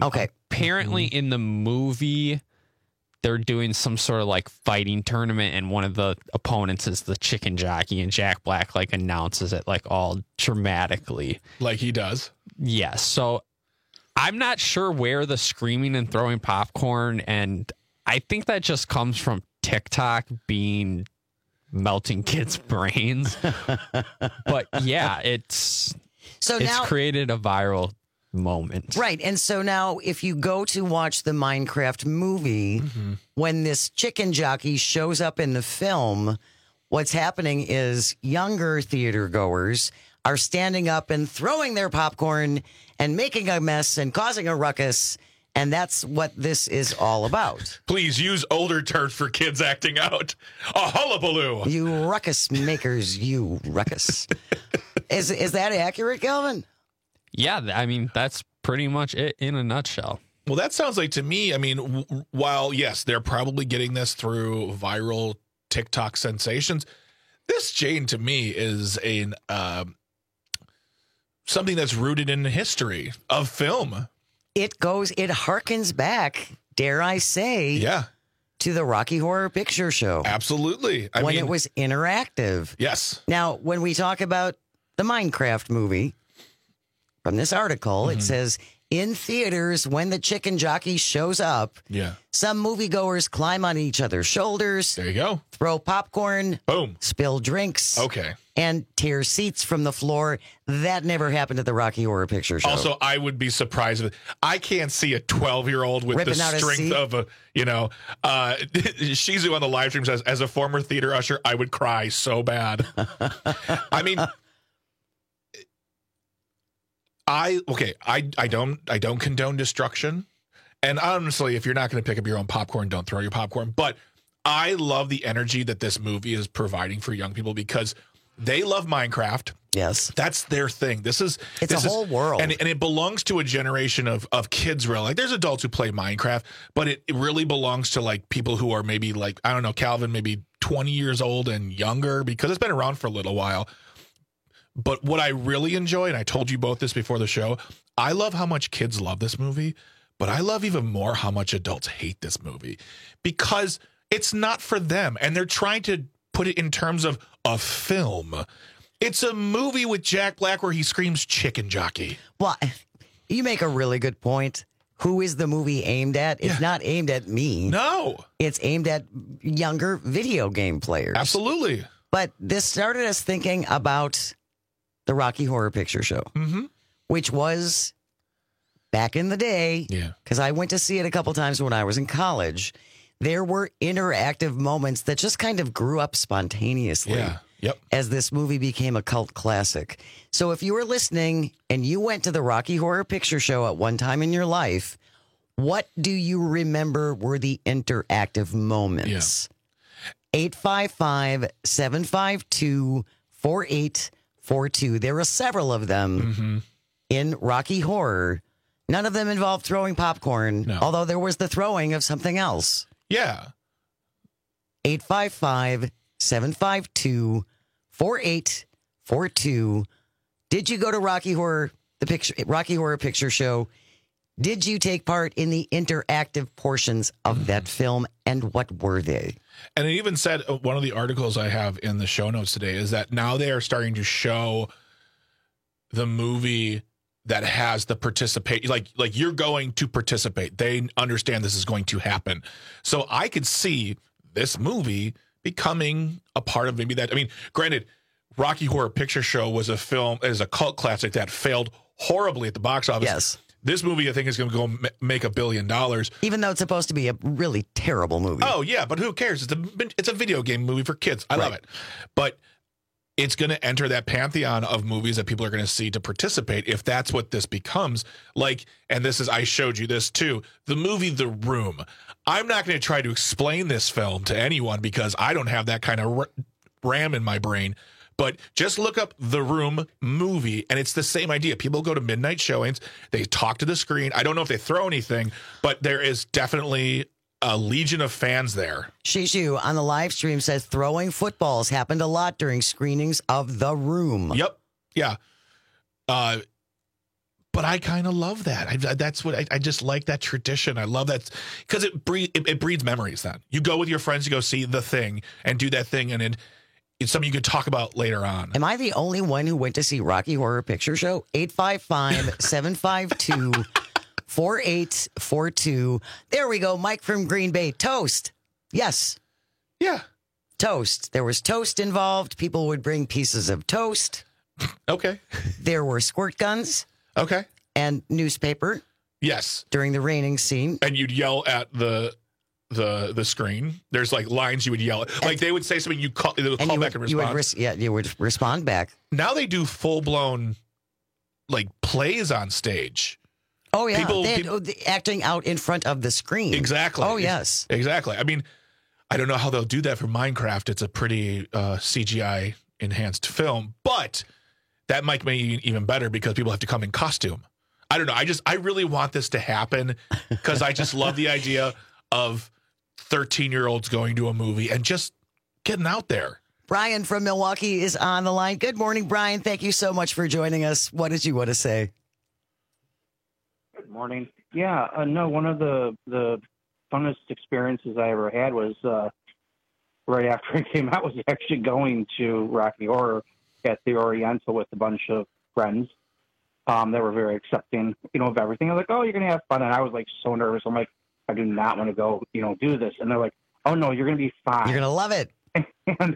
apparently in the movie, they're doing some sort of like fighting tournament, and one of the opponents is the chicken jockey, and Jack Black like announces it like all dramatically.
Like he does?
Yes. So I'm not sure where the screaming and throwing popcorn, and I think that just comes from TikTok being melting kids' brains. But yeah, it's
so
it's
now,
created a viral moment.
Right. And so now if you go to watch the Minecraft movie, mm-hmm. when this chicken jockey shows up in the film, what's happening is younger theater goers are standing up and throwing their popcorn and making a mess and causing a ruckus. And that's what this is all about.
Please use older terms for kids acting out. A hullabaloo.
You ruckus makers, you ruckus. is is that accurate, Calvin?
Yeah, I mean, that's pretty much it in a nutshell.
Well, that sounds like to me, I mean, w- while, yes, they're probably getting this through viral TikTok sensations, this, Jane, to me is an uh, something that's rooted in the history of film.
It goes, it harkens back, dare I say,
yeah,
to the Rocky Horror Picture Show.
Absolutely. I
when
mean,
it was interactive.
Yes.
Now, when we talk about the Minecraft movie, from this article, mm-hmm. it says, in theaters, when the chicken jockey shows up,
yeah,
some moviegoers climb on each other's shoulders.
There you go.
Throw popcorn.
Boom.
Spill drinks.
Okay.
And tear seats from the floor. That never happened at the Rocky Horror Picture Show.
Also, I would be surprised if I can't see a twelve-year-old with
Ripping
the strength of a, you know, uh, Shizu on the live stream says, as a former theater usher, I would cry so bad. I mean, I okay, I I don't I don't condone destruction. And honestly, if you're not going to pick up your own popcorn, don't throw your popcorn. But I love the energy that this movie is providing for young people because they love Minecraft.
Yes.
That's their thing. This is
It's
this
a
is,
whole world.
And, and it belongs to a generation of of kids, really. Like there's adults who play Minecraft, but it, it really belongs to like people who are maybe like, I don't know, Calvin, maybe twenty years old and younger, because it's been around for a little while. But what I really enjoy, and I told you both this before the show, I love how much kids love this movie, but I love even more how much adults hate this movie because it's not for them. And they're trying to put it in terms of a film. It's a movie with Jack Black where he screams chicken jockey.
Well, you make a really good point. Who is the movie aimed at? It's yeah. not aimed at me.
No.
It's aimed at younger video game players.
Absolutely.
But this started us thinking about the Rocky Horror Picture Show,
mm-hmm.
which was back in the day,
yeah.
because I went to see it a couple times when I was in college. There were interactive moments that just kind of grew up spontaneously
yeah. yep.
as this movie became a cult classic. So if you were listening and you went to the Rocky Horror Picture Show at one time in your life, what do you remember were the interactive moments? eight five five, seven five two, four eight four two. There are several of them
mm-hmm.
in Rocky Horror. None of them involved throwing popcorn,
no.
although there was the throwing of something else.
Yeah.
eight five five, seven five two, four eight four two. Did you go to Rocky Horror, the picture, Rocky Horror Picture Show? Did you take part in the interactive portions of mm-hmm. that film, and what were they?
And it even said, uh, one of the articles I have in the show notes today is that now they are starting to show the movie that has the participate, like like you're going to participate. They understand this is going to happen. So I could see this movie becoming a part of maybe that. I mean, granted, Rocky Horror Picture Show was a film, is a cult classic that failed horribly at the box office.
Yes.
This movie, I think, is going to go m- make a billion dollars.
Even though it's supposed to be a really terrible movie.
Oh, yeah, but who cares? It's a, it's a video game movie for kids. I
right.
love it. But it's going to enter that pantheon of movies that people are going to see to participate if that's what this becomes. Like, and this is, I showed you this too, the movie The Room. I'm not going to try to explain this film to anyone because I don't have that kind of r- RAM in my brain. But just look up The Room movie, and it's the same idea. People go to midnight showings. They talk to the screen. I don't know if they throw anything, but there is definitely a legion of fans there.
Shishu on the live stream says throwing footballs happened a lot during screenings of The Room.
Yep. Yeah. Uh, But I kind of love that. I, that's what I, I just like that tradition. I love that because it, breed, it, it breeds memories then. You go with your friends, you go see the thing and do that thing, and it, it's something you could talk about later on.
Am I the only one who went to see Rocky Horror Picture Show? eight five five, seven five two, four eight four two. There we go. Mike from Green Bay. Toast. Yes.
Yeah.
Toast. There was toast involved. People would bring pieces of toast.
Okay.
There were squirt guns.
Okay.
And newspaper.
Yes.
During the raining scene.
And you'd yell at the the the screen. There's like lines you would yell at. Like they would say something, you call, they would call
you
back
would,
and
you
respond.
would res- yeah, you would respond back.
Now they do full blown like plays on stage.
Oh yeah,
People,
they had,
people,
oh, the, acting out in front of the screen.
Exactly.
Oh yes.
Exactly. I mean, I don't know how they'll do that for Minecraft. It's a pretty uh, C G I enhanced film, but that might make it even better because people have to come in costume. I don't know. I just, I really want this to happen because I just love the idea of thirteen-year-olds going to a movie and just getting out there.
Brian from Milwaukee is on the line. Good morning, Brian. Thank you so much for joining us. What did you want to say?
Good morning. Yeah, uh, no, one of the, the funnest experiences I ever had was uh, right after it came out was actually going to Rocky Horror at the Oriental with a bunch of friends. Um, they were very accepting, you know, of everything. I was like, oh, you're going to have fun. And I was like so nervous. I'm like, I do not want to go, you know, do this. And they're like, oh no, you're going to be fine.
You're going to love it.
And,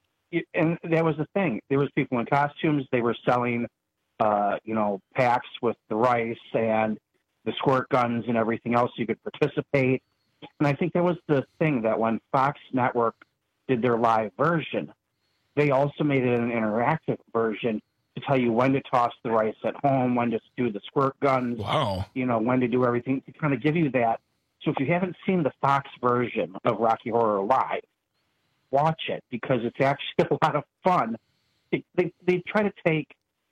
and that was the thing. There was people in costumes. They were selling, uh, you know, packs with the rice and the squirt guns and everything else. You could participate. And I think that was the thing that when Fox Network did their live version, they also made it an interactive version to tell you when to toss the rice at home, when to do the squirt guns,
wow,
you know, when to do everything, to kind of give you that. So if you haven't seen the Fox version of Rocky Horror Live, watch it because it's actually a lot of fun. They, they, they try to take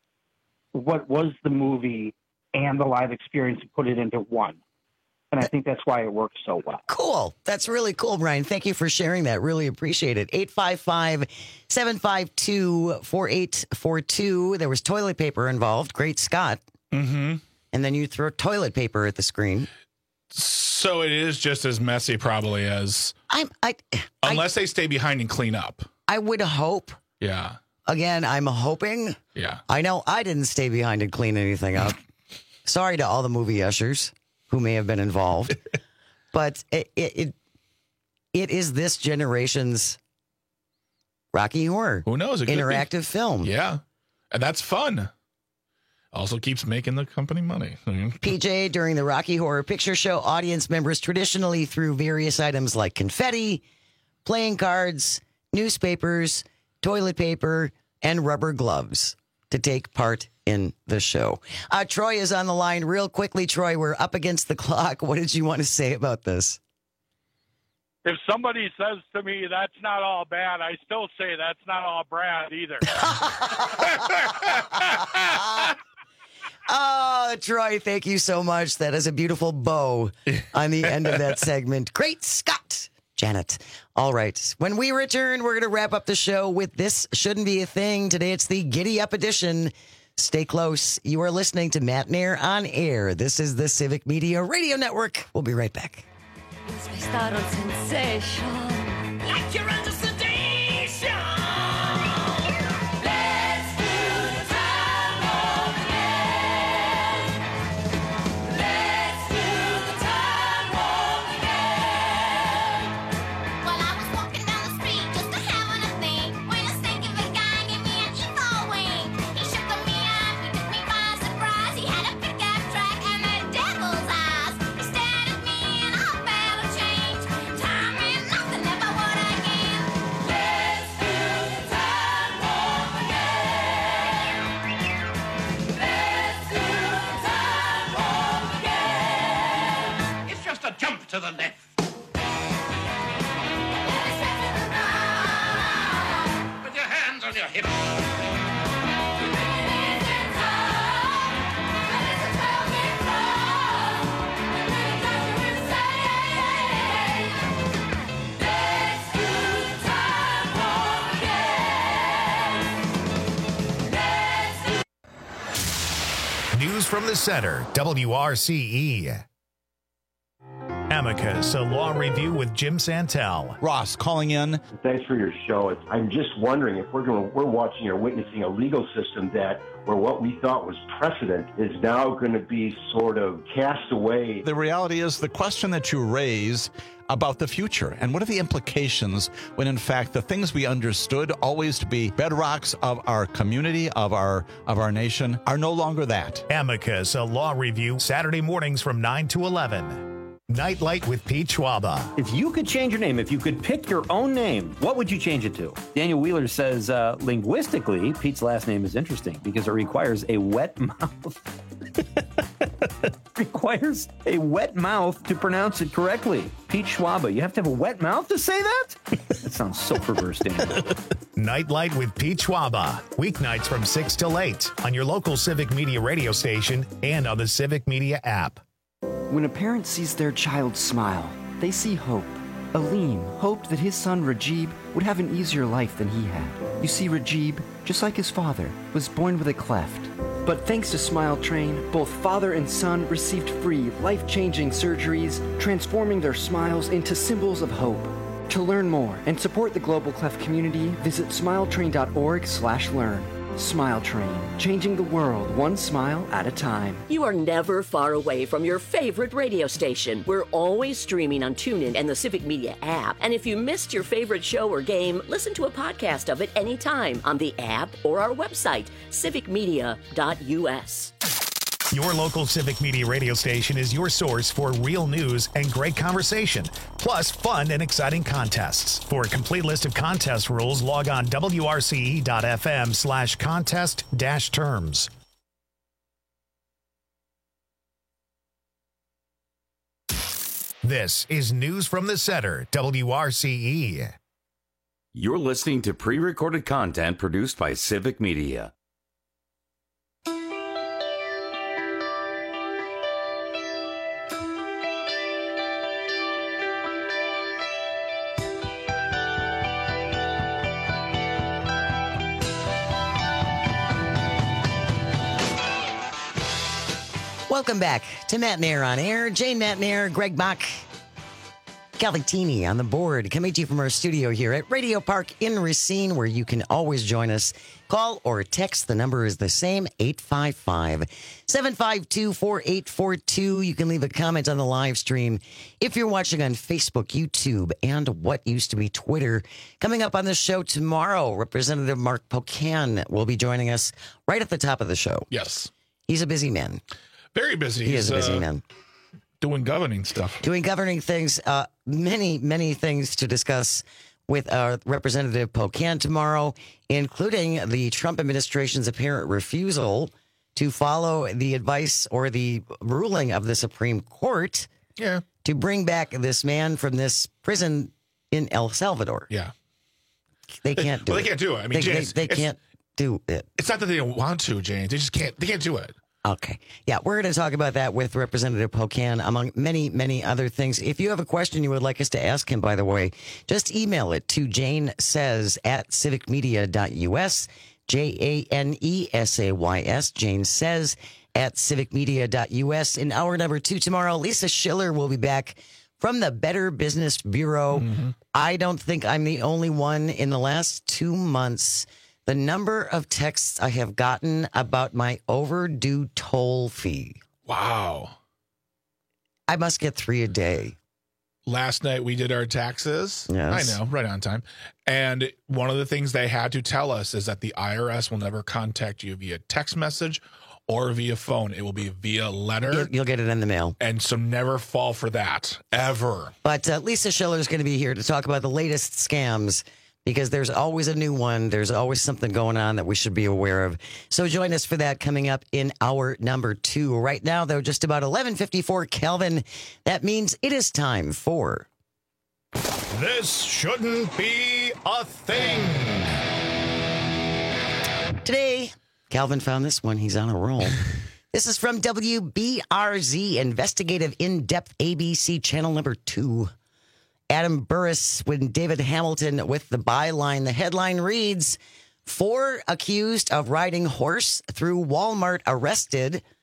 what was the movie and the live experience and put it into one. And I think that's why it works so well.
Cool. That's really cool, Brian. Thank you for sharing that. Really appreciate it. eight five five, seven five two, four eight four two. There was toilet paper involved. Great Scott.
Mm-hmm.
And then you throw toilet paper at the screen.
So it is just as messy probably as...
I'm, I,
unless
I,
they stay behind and clean up.
I would hope.
Yeah.
Again, I'm hoping.
Yeah.
I know I didn't stay behind and clean anything up. Sorry to all the movie ushers who may have been involved. But it, it it it is this generation's Rocky Horror.
Who knows? It
interactive film.
Yeah. And that's fun. Also keeps making the company money.
P J, during the Rocky Horror Picture Show, audience members traditionally threw various items like confetti, playing cards, newspapers, toilet paper, and rubber gloves to take part in the show. Uh, Troy is on the line real quickly. Troy, we're up against the clock. What did you want to say about this?
If somebody says to me, that's not all bad, I still say that's not all Brad either.
Oh, Troy, thank you so much. That is a beautiful bow on the end of that segment. Great Scott, Janet. All right. When we return, we're going to wrap up the show with This Shouldn't Be a Thing. Today, it's the Giddy Up edition. Stay close. You are listening to Matt Nair on Air. This is the Civic Media Radio Network. We'll be right back.
Sensation. Like you're under sedation. Let's do the time warp again. Let's do the time warp again.
Well, I was walking down the street just a having a thing when a stinking big guy gave me an evil wink. He shook me up, he took me by surprise. He had a pickup truck and the devil's eyes. He stared at me and I felt a change. Time and nothing ever would again.
Let's do the time warp again. Let's do the time warp again. It's just a jump to the left. With your hands on your hips.
News News from the Center, W R C E. Amicus, a law review with Jim Santel.
Ross calling in.
Thanks for your show. It's, I'm just wondering if we're going, we're watching or witnessing a legal system that where what we thought was precedent is now going to be sort of cast away.
The reality is the question that you raise about the future and what are the implications when in fact the things we understood always to be bedrocks of our community, of our of our nation, are no longer that.
Amicus, a law review, Saturday mornings from nine to eleven. Nightlight with Pete Schwaba.
If you could change your name, if you could pick your own name, what would you change it to? Daniel Wheeler says, uh, linguistically, Pete's last name is interesting because it requires a wet mouth. requires a wet mouth to pronounce it correctly. Pete Schwaba, you have to have a wet mouth to say that? That sounds so perverse, Daniel.
Nightlight with Pete Schwaba. Weeknights from six till eight on your local Civic Media radio station and on the Civic Media app.
When a parent sees their child smile, they see hope. Aleem hoped that his son Rajib would have an easier life than he had. You see, Rajib, just like his father, was born with a cleft. But thanks to Smile Train, both father and son received free, life-changing surgeries, transforming their smiles into symbols of hope. To learn more and support the Global Cleft community, visit smiletrain.org slash learn. Smile Train, changing the world one smile at a time.
You are never far away from your favorite radio station. We're always streaming on TuneIn and the Civic Media app. And if you missed your favorite show or game, listen to a podcast of it anytime on the app or our website, civic media dot u s.
Your local Civic Media radio station is your source for real news and great conversation, plus fun and exciting contests. For a complete list of contest rules, log on W R C E dot F M slash contest dash terms. This is News from the Center, W R C E.
You're listening to pre-recorded content produced by Civic Media.
Welcome back to Matt Nair on Air. Jane Matt Nair, Greg Bach, Calvin Teeny on the board, coming to you from our studio here at Radio Park in Racine, where you can always join us. Call or text. The number is the same, eight five five, seven five two, four eight four two. You can leave a comment on the live stream if you're watching on Facebook, YouTube, and what used to be Twitter. Coming up on the show tomorrow, Representative Mark Pocan will be joining us right at the top of the show.
Yes.
He's a busy man.
Very busy.
He
He's,
is a busy
uh,
man.
Doing governing stuff.
Doing governing things. Uh, many, many things to discuss with our Representative Pocan tomorrow, including the Trump administration's apparent refusal to follow the advice or the ruling of the Supreme Court
yeah.
to bring back this man from this prison in El Salvador.
Yeah.
They can't do
well,
it.
they can't do it. I mean,
they,
James,
they, they can't do it.
It's not that they don't want to, James. They just can't. They can't do it.
Okay. Yeah, we're going to talk about that with Representative Pocan, among many, many other things. If you have a question you would like us to ask him, by the way, just email it to Jane Says at civic media dot u s, J A N E S A Y S, Jane Says at civic media dot u s. In hour number two tomorrow, Lisa Schiller will be back from the Better Business Bureau. Mm-hmm. I don't think I'm the only one in the last two months. The number of texts I have gotten about my overdue toll fee.
Wow.
I must get three a day.
Last night we did our taxes.
Yes.
I know, right on time. And one of the things they had to tell us is that the I R S will never contact you via text message or via phone. It will be via letter.
You'll, you'll get it in the mail.
And so never fall for that, ever.
But uh, Lisa Schiller is going to be here to talk about the latest scams, because there's always a new one. There's always something going on that we should be aware of. So join us for that coming up in hour number two. Right now, though, just about eleven fifty-four Kelvin. That means it is time for...
This shouldn't be a thing.
Today, Calvin found this one. He's on a roll. This is from W B R Z, Investigative In-Depth A B C Channel number two. Adam Burris with David Hamilton with the byline. The headline reads, four accused of riding horse through Walmart arrested.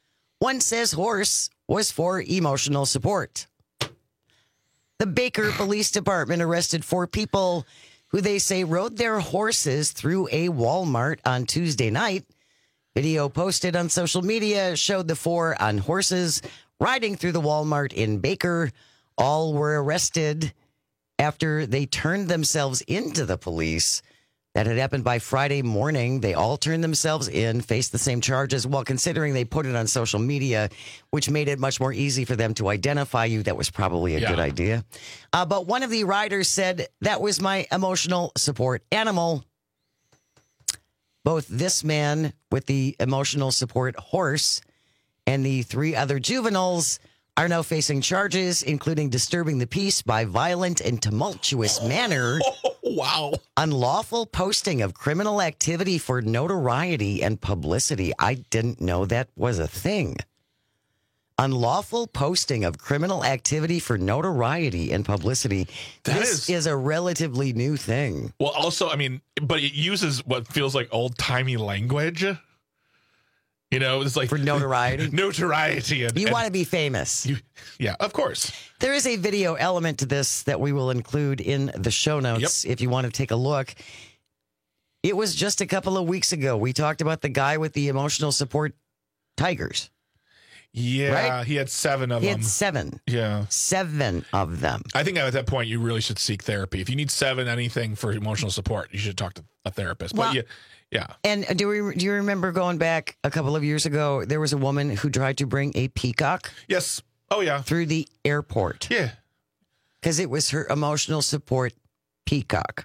One says horse was for emotional support. The Baker Police Department arrested four people who they say rode their horses through a Walmart on Tuesday night. Video posted on social media showed the four on horses riding through the Walmart in Baker. All were arrested after they turned themselves into the police. That had happened by Friday morning. They all turned themselves in, faced the same charges. Well, considering they put it on social media, which made it much more easy for them to identify you, that was probably a
Yeah.
good idea. Uh, but one of the riders said, that was my emotional support animal. Both this man with the emotional support horse and the three other juveniles are now facing charges, including disturbing the peace by violent and tumultuous manner.
Wow.
Unlawful posting of criminal activity for notoriety and publicity. I didn't know that was a thing. Unlawful posting of criminal activity for notoriety and publicity.
That
this
is-
is a relatively new thing.
Well, also, I mean, but it uses what feels like old timey language. You know, it's like
for notoriety.
notoriety. And,
You
and
want to be famous.
You, yeah, of course.
There is a video element to this that we will include in the show notes if you want to take a look. It was just a couple of weeks ago. We talked about the guy with the emotional support tigers.
Yeah,
Right?
he had seven of
He
them.
had seven.
Yeah.
Seven of them.
I think at that point, you really should seek therapy. If you need seven anything for emotional support, you should talk to a therapist.
Well-
but yeah, yeah.
And do we do you remember going back a couple of years ago? There was a woman who tried to bring a peacock.
Yes. Oh yeah.
Through the airport.
Yeah.
Because it was her emotional support peacock.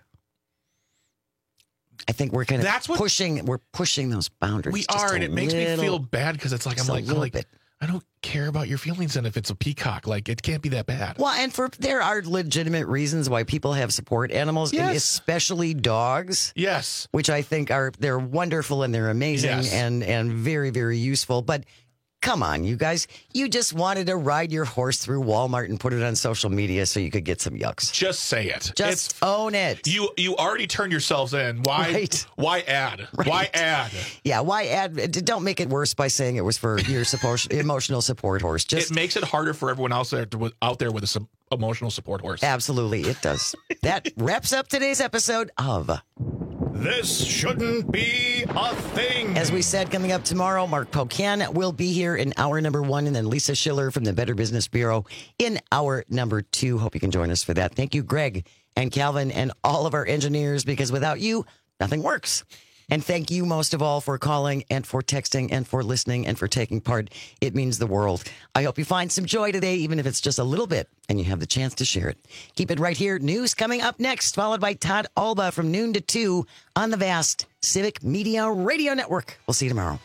I think we're kind of
That's what-
pushing. We're pushing those boundaries.
We
just
are,
a
and it makes me
little-
feel bad because it's like I'm
just a
like, I'm
little
like
bit.
I don't care about your feelings, and if it's a peacock, like it can't be that bad.
Well, and for there are legitimate reasons why people have support animals, and
Yes.
especially dogs.
Yes,
which I think are they're wonderful and they're amazing
Yes.
and and very very useful. But come on, you guys, you just wanted to ride your horse through Walmart and put it on social media so you could get some yucks.
Just say it.
Just
It's-
own it.
You you already turned yourselves in. Why?
Right.
Why add?
Right.
Why add?
Yeah, why add? Don't make it worse by saying it was for your support, emotional support horse. Just
It makes it harder for everyone else there to, out there with a some emotional support horse.
absolutely, it does. That wraps up today's episode of
This shouldn't be a thing.
As we said, coming up tomorrow, Mark Pocan will be here in hour number one, and then Lisa Schiller from the Better Business Bureau in hour number two. Hope you can join us for that. Thank you, Greg and Calvin and all of our engineers, because without you, nothing works. And thank you most of all for calling and for texting and for listening and for taking part. It means the world. I hope you find some joy today, even if it's just a little bit, and you have the chance to share it. Keep it right here. News coming up next, followed by Todd Alba from noon to two on the vast Civic Media Radio Network. We'll see you tomorrow.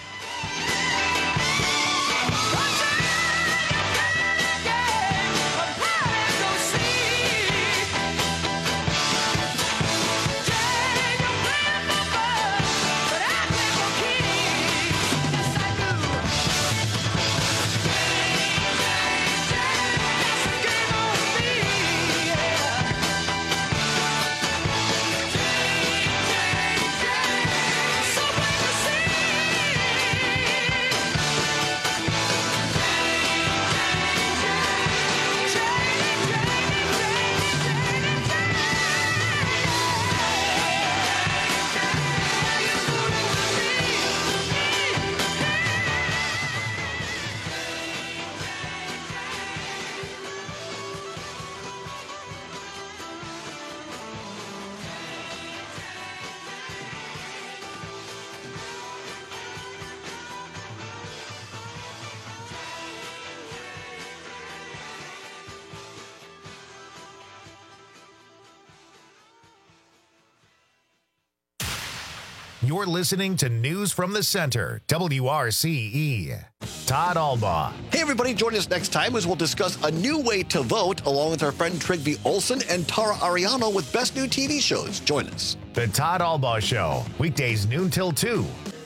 You're listening to News from the Center, W R C E. Todd Alba.
Hey, everybody, join us next time as we'll discuss a new way to vote along with our friend Trygve Olsen and Tara Ariano with Best New T V Shows. Join us.
The Todd Alba Show, weekdays noon till two.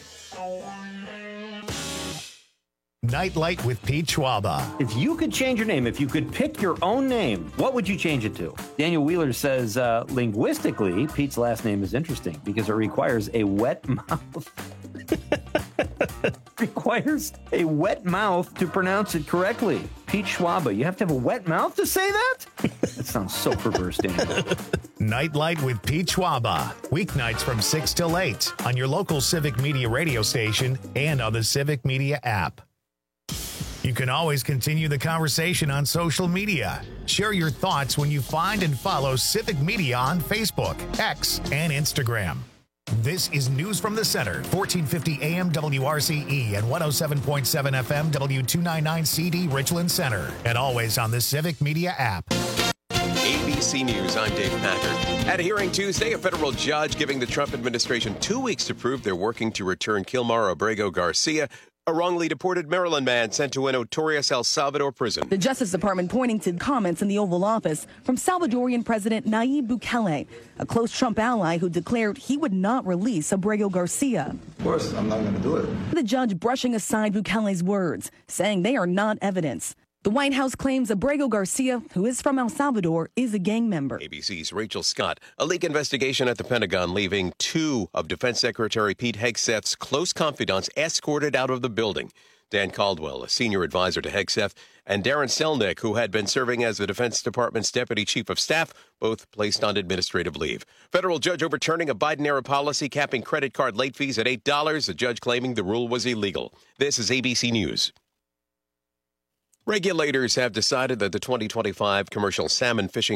Nightlight with Pete Schwaba.
If you could change your name, if you could pick your own name, what would you change it to? Daniel Wheeler says, uh, linguistically, Pete's last name is interesting because it requires a wet mouth. requires a wet mouth to pronounce it correctly. Pete Schwaba, you have to have a wet mouth to say that? That sounds so perverse, Daniel.
Nightlight with Pete Schwaba. Weeknights from six till eight on your local Civic Media radio station and on the Civic Media app. You can always continue the conversation on social media. Share your thoughts when you find and follow Civic Media on Facebook, X, and Instagram. This is News from the Center, fourteen fifty A M W R C E and one oh seven point seven F M W two ninety-nine C D Richland Center, and always on the Civic Media app.
A B C News, I'm Dave Packard. At a hearing Tuesday, a federal judge giving the Trump administration two weeks to prove they're working to return Kilmar Abrego Garcia, a wrongly deported Maryland man sent to a notorious El Salvador prison.
The Justice Department pointing to comments in the Oval Office from Salvadorian President Nayib Bukele, a close Trump ally who declared he would not release Abrego Garcia.
Of course, I'm not going to do it.
The judge brushing aside Bukele's words, saying they are not evidence. The White House claims Abrego Garcia, who is from El Salvador, is a gang member.
A B C's Rachel Scott. A leak investigation at the Pentagon leaving two of Defense Secretary Pete Hegseth's close confidants escorted out of the building. Dan Caldwell, a senior advisor to Hegseth, and Darren Selnick, who had been serving as the Defense Department's Deputy Chief of Staff, both placed on administrative leave. Federal judge overturning a Biden-era policy capping credit card late fees at eight dollars, a judge claiming the rule was illegal. This is A B C News. Regulators have decided that the twenty twenty-five commercial salmon fishing